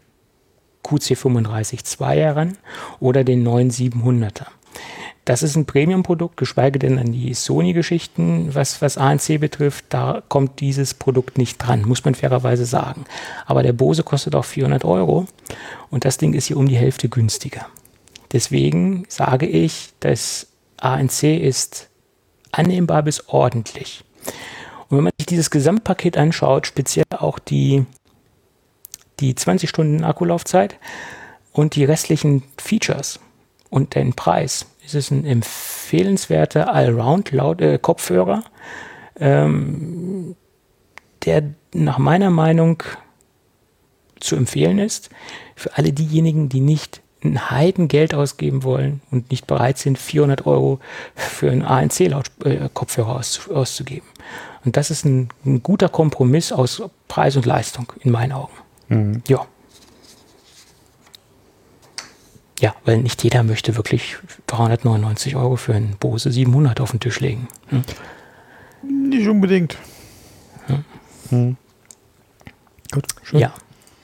[SPEAKER 3] QC35-2 heran oder den neuen 700er. Das ist ein Premium-Produkt, geschweige denn an die Sony-Geschichten, was ANC betrifft, da kommt dieses Produkt nicht dran, muss man fairerweise sagen. Aber der Bose kostet auch 400 € und das Ding ist hier um die Hälfte günstiger. Deswegen sage ich, das ANC ist annehmbar bis ordentlich. Und wenn man sich dieses Gesamtpaket anschaut, speziell auch die 20 Stunden Akkulaufzeit und die restlichen Features und den Preis, ist es ein empfehlenswerter Allround-Kopfhörer, der nach meiner Meinung zu empfehlen ist für alle diejenigen, die nicht ein Heidengeld ausgeben wollen und nicht bereit sind, 400 € für einen ANC-Kopfhörer auszugeben. Und das ist ein guter Kompromiss aus Preis und Leistung in meinen Augen. Mhm. Ja. Ja, weil nicht jeder möchte wirklich 399 € für einen Bose 700 auf den Tisch legen. Hm?
[SPEAKER 2] Nicht unbedingt.
[SPEAKER 3] Hm?
[SPEAKER 2] Hm. Gut, schön.
[SPEAKER 3] Ja.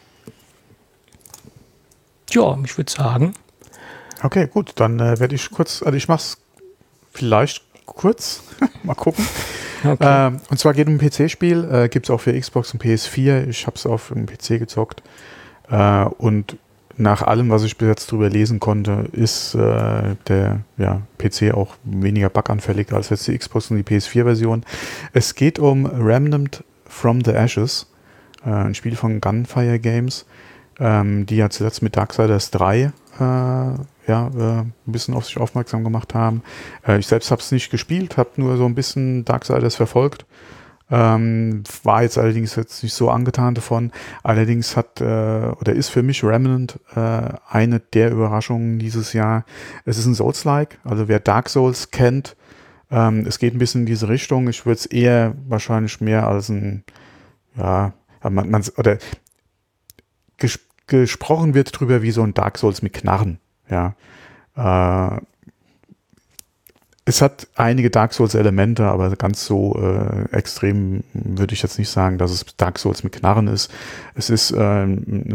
[SPEAKER 3] Ja, ich würde sagen.
[SPEAKER 2] Okay, gut, dann werde ich kurz, also ich mache es vielleicht kurz, mal gucken. Okay. Und zwar geht es um ein PC-Spiel, gibt es auch für Xbox und PS4. Ich habe es auf dem PC gezockt. Und nach allem, was ich bis jetzt drüber lesen konnte, ist der PC auch weniger buganfällig als jetzt die Xbox und die PS4-Version. Es geht um Remnant from the Ashes, ein Spiel von Gunfire Games, die ja zuletzt mit Darksiders 3 ein bisschen auf sich aufmerksam gemacht haben. Ich selbst habe es nicht gespielt, habe nur so ein bisschen Darksiders verfolgt. War jetzt allerdings nicht so angetan davon. Allerdings ist für mich Remnant eine der Überraschungen dieses Jahr. Es ist ein Souls-like, also wer Dark Souls kennt, es geht ein bisschen in diese Richtung. Ich würde es eher wahrscheinlich mehr als ein, gesprochen wird drüber wie so ein Dark Souls mit Knarren. Ja. Es hat einige Dark Souls-Elemente, aber ganz so extrem würde ich jetzt nicht sagen, dass es Dark Souls mit Knarren ist. Es ist ein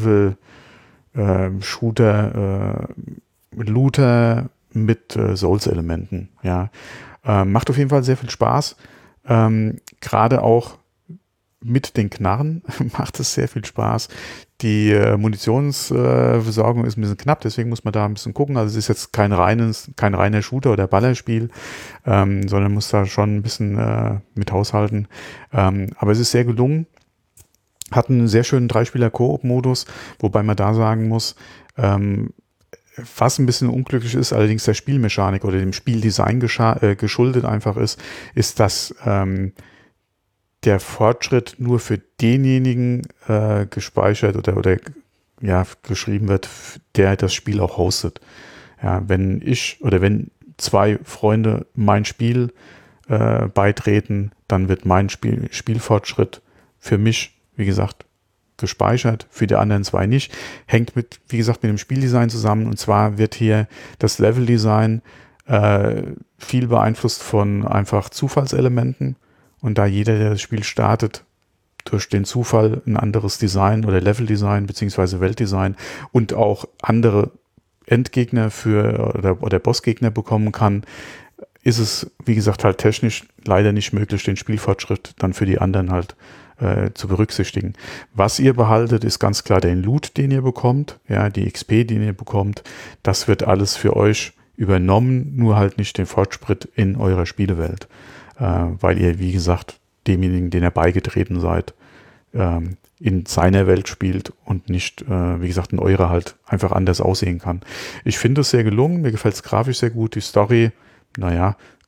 [SPEAKER 2] Survival-Shooter, Looter mit Souls-Elementen. Ja. Macht auf jeden Fall sehr viel Spaß. Gerade auch mit den Knarren macht es sehr viel Spaß. Die Munitionsversorgung ist ein bisschen knapp, deswegen muss man da ein bisschen gucken. Also es ist jetzt kein reiner Shooter oder Ballerspiel, sondern muss da schon ein bisschen mit haushalten. Aber es ist sehr gelungen. Hat einen sehr schönen 3-Spieler-Koop-Modus, wobei man da sagen muss, was ein bisschen unglücklich ist, allerdings der Spielmechanik oder dem Spieldesign geschuldet einfach ist, dass der Fortschritt nur für denjenigen gespeichert oder geschrieben wird, der das Spiel auch hostet. Ja, wenn zwei Freunde mein Spiel beitreten, dann wird mein Spielfortschritt für mich, wie gesagt, gespeichert, für die anderen zwei nicht. Hängt mit dem Spieldesign zusammen, und zwar wird hier das Leveldesign viel beeinflusst von einfach Zufallselementen. Und da jeder, der das Spiel startet, durch den Zufall ein anderes Design oder Leveldesign beziehungsweise Weltdesign und auch andere Endgegner oder Bossgegner bekommen kann, ist es, wie gesagt, halt technisch leider nicht möglich, den Spielfortschritt dann für die anderen halt zu berücksichtigen. Was ihr behaltet, ist ganz klar den Loot, den ihr bekommt, ja, die XP, den ihr bekommt. Das wird alles für euch übernommen, nur halt nicht den Fortschritt in eurer Spielewelt. Weil ihr, wie gesagt, demjenigen, den ihr beigetreten seid, in seiner Welt spielt und nicht, wie gesagt, in eurer halt einfach anders aussehen kann. Ich finde es sehr gelungen, mir gefällt es grafisch sehr gut, die Story,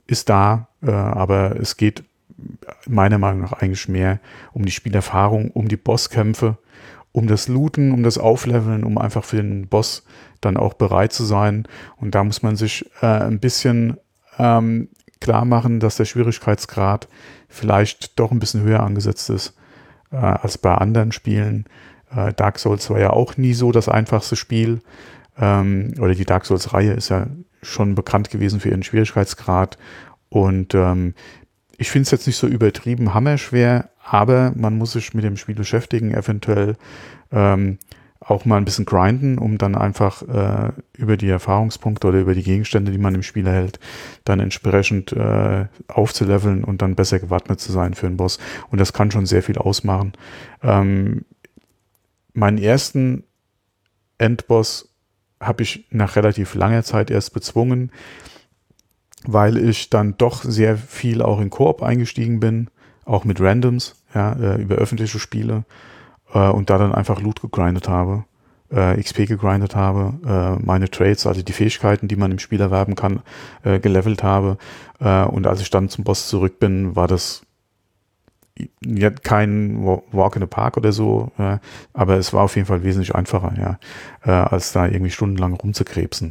[SPEAKER 2] ist da, aber es geht meiner Meinung nach eigentlich mehr um die Spielerfahrung, um die Bosskämpfe, um das Looten, um das Aufleveln, um einfach für den Boss dann auch bereit zu sein. Und da muss man sich ein bisschen klar machen, dass der Schwierigkeitsgrad vielleicht doch ein bisschen höher angesetzt ist als bei anderen Spielen. Dark Souls war ja auch nie so das einfachste Spiel. Oder die Dark Souls-Reihe ist ja schon bekannt gewesen für ihren Schwierigkeitsgrad. Und ich finde es jetzt nicht so übertrieben hammerschwer, aber man muss sich mit dem Spiel beschäftigen, eventuell auch mal ein bisschen grinden, um dann einfach über die Erfahrungspunkte oder über die Gegenstände, die man im Spiel erhält, dann entsprechend aufzuleveln und dann besser gewappnet zu sein für einen Boss. Und das kann schon sehr viel ausmachen. Meinen ersten Endboss habe ich nach relativ langer Zeit erst bezwungen, weil ich dann doch sehr viel auch in Koop eingestiegen bin, auch mit Randoms, ja, über öffentliche Spiele und da dann einfach Loot gegrindet habe, XP gegrindet habe, meine Trades, also die Fähigkeiten, die man im Spiel erwerben kann, gelevelt habe und als ich dann zum Boss zurück bin, war das kein Walk in the Park oder so, aber es war auf jeden Fall wesentlich einfacher, ja, als da irgendwie stundenlang rumzukrebsen.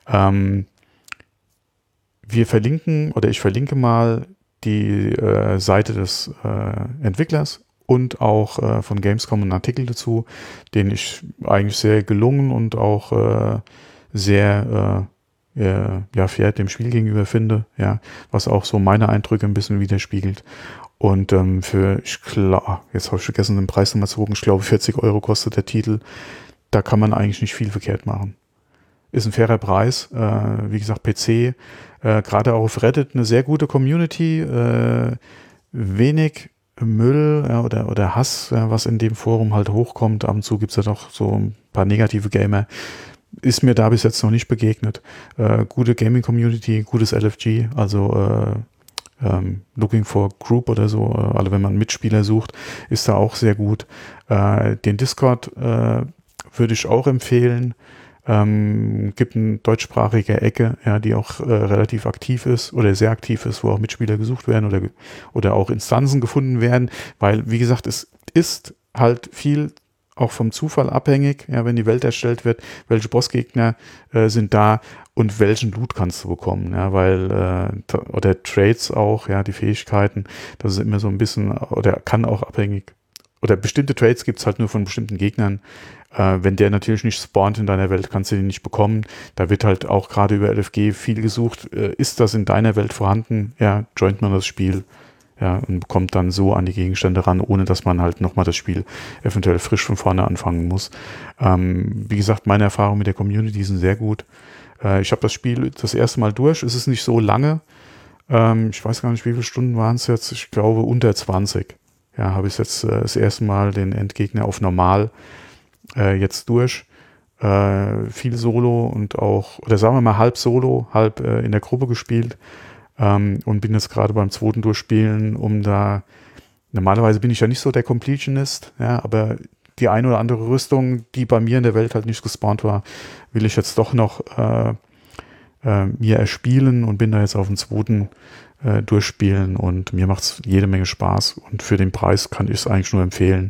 [SPEAKER 2] Wir verlinken oder ich verlinke mal die Seite des Entwicklers und auch von Gamescom einen Artikel dazu, den ich eigentlich sehr gelungen und auch sehr fair dem Spiel gegenüber finde, ja, was auch so meine Eindrücke ein bisschen widerspiegelt. Und ich glaube, jetzt habe ich vergessen, den Preis nochmal zu gucken, ich glaube 40 € kostet der Titel. Da kann man eigentlich nicht viel verkehrt machen. Ist ein fairer Preis, wie gesagt PC, gerade auch auf Reddit eine sehr gute Community, wenig Müll oder Hass, was in dem Forum halt hochkommt. Ab und zu gibt es ja doch so ein paar negative Gamer. Ist mir da bis jetzt noch nicht begegnet. Gute Gaming-Community, gutes LFG, also Looking for Group oder so, also wenn man Mitspieler sucht, ist da auch sehr gut. Den Discord würde ich auch empfehlen. Gibt eine deutschsprachige Ecke, ja, die auch relativ aktiv ist oder sehr aktiv ist, wo auch Mitspieler gesucht werden oder auch Instanzen gefunden werden, weil, wie gesagt, es ist halt viel auch vom Zufall abhängig, ja, wenn die Welt erstellt wird, welche Bossgegner sind da und welchen Loot kannst du bekommen, ja, weil oder Trades auch, ja, die Fähigkeiten, das ist immer so ein bisschen, oder kann auch abhängig, oder bestimmte Trades gibt es halt nur von bestimmten Gegnern. Wenn der natürlich nicht spawnt in deiner Welt, kannst du den nicht bekommen. Da wird halt auch gerade über LFG viel gesucht. Ist das in deiner Welt vorhanden? Ja, joint man das Spiel, ja, und bekommt dann so an die Gegenstände ran, ohne dass man halt nochmal das Spiel eventuell frisch von vorne anfangen muss. Wie gesagt, meine Erfahrungen mit der Community sind sehr gut. Ich habe das Spiel das erste Mal durch. Es ist nicht so lange. Ich weiß gar nicht, wie viele Stunden waren es jetzt. Ich glaube unter 20. Ja, habe ich jetzt das erste Mal den Endgegner auf normal jetzt durch. Viel Solo und auch, oder sagen wir mal halb Solo, halb in der Gruppe gespielt. Und bin jetzt gerade beim zweiten Durchspielen, normalerweise bin ich ja nicht so der Completionist, ja, aber die eine oder andere Rüstung, die bei mir in der Welt halt nicht gespawnt war, will ich jetzt doch noch mir erspielen und bin da jetzt auf den zweiten durchspielen und mir macht es jede Menge Spaß und für den Preis kann ich es eigentlich nur empfehlen.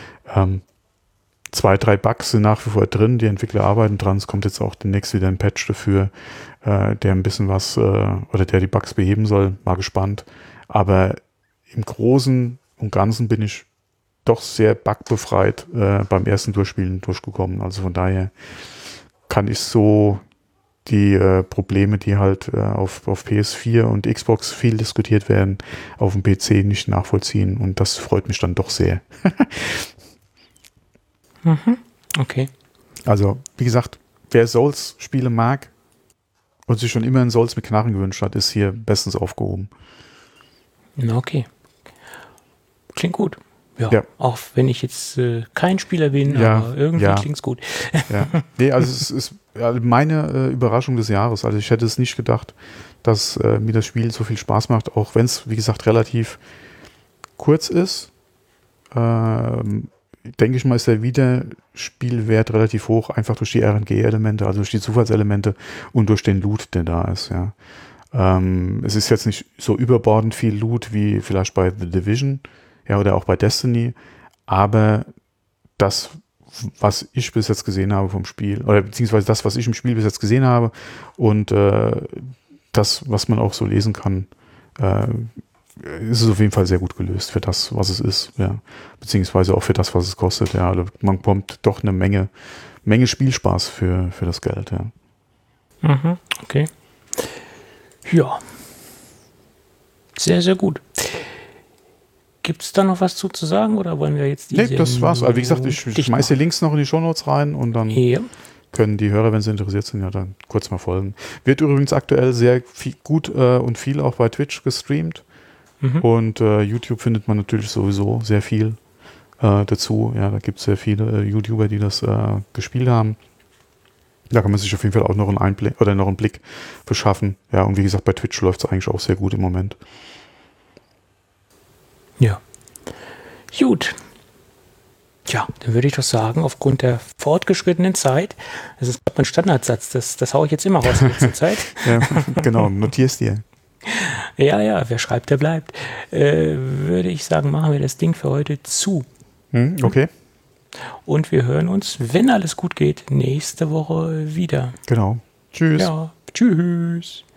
[SPEAKER 2] 2, 3 Bugs sind nach wie vor drin, die Entwickler arbeiten dran, es kommt jetzt auch demnächst wieder ein Patch dafür, der ein bisschen was, oder der die Bugs beheben soll, mal gespannt, aber im Großen und Ganzen bin ich doch sehr bugbefreit beim ersten Durchspielen durchgekommen, also von daher kann ich so die Probleme, die halt auf PS4 und Xbox viel diskutiert werden, auf dem PC nicht nachvollziehen und das freut mich dann doch sehr.
[SPEAKER 3] Okay.
[SPEAKER 2] Also, wie gesagt, wer Souls-Spiele mag und sich schon immer einen Souls mit Knarren gewünscht hat, ist hier bestens aufgehoben.
[SPEAKER 3] Okay. Klingt gut. Ja. Auch wenn ich jetzt kein Spieler bin, aber irgendwie klingt es gut.
[SPEAKER 2] Ja. Nee, also es ist meine Überraschung des Jahres. Also ich hätte es nicht gedacht, dass mir das Spiel so viel Spaß macht, auch wenn es, wie gesagt, relativ kurz ist. Denke ich mal, ist der Wiederspielwert relativ hoch, einfach durch die RNG-Elemente, also durch die Zufallselemente und durch den Loot, der da ist, ja. Es ist jetzt nicht so überbordend viel Loot wie vielleicht bei The Division, ja, oder auch bei Destiny, aber das, was ich bis jetzt gesehen habe vom Spiel, oder beziehungsweise das, was ich im Spiel bis jetzt gesehen habe und das, was man auch so lesen kann, ist es auf jeden Fall sehr gut gelöst für das, was es ist, ja, beziehungsweise auch für das, was es kostet, ja, also man bekommt doch eine Menge Spielspaß für das Geld, ja.
[SPEAKER 3] Mhm, okay. Ja. Sehr, sehr gut. Gibt es da noch was zu sagen oder wollen wir jetzt
[SPEAKER 2] Nee, das war's. Also wie gesagt, ich schmeiße die Links noch in die Shownotes rein und dann können die Hörer, wenn sie interessiert sind, ja dann kurz mal folgen. Wird übrigens aktuell sehr gut und viel auch bei Twitch gestreamt. Und YouTube findet man natürlich sowieso sehr viel dazu. Ja, da gibt es sehr viele YouTuber, die das gespielt haben. Da kann man sich auf jeden Fall auch noch einen Einblick oder noch einen Blick verschaffen. Ja, und wie gesagt, bei Twitch läuft es eigentlich auch sehr gut im Moment.
[SPEAKER 3] Ja. Gut. Ja, dann würde ich doch sagen, aufgrund der fortgeschrittenen Zeit, das ist mein Standardsatz, das haue ich jetzt immer raus in letzter Zeit.
[SPEAKER 2] Ja, genau, notierst dir.
[SPEAKER 3] Ja, wer schreibt, der bleibt. Würde ich sagen, machen wir das Ding für heute zu.
[SPEAKER 2] Okay.
[SPEAKER 3] Und wir hören uns, wenn alles gut geht, nächste Woche wieder.
[SPEAKER 2] Genau. Tschüss.
[SPEAKER 3] Ja, tschüss.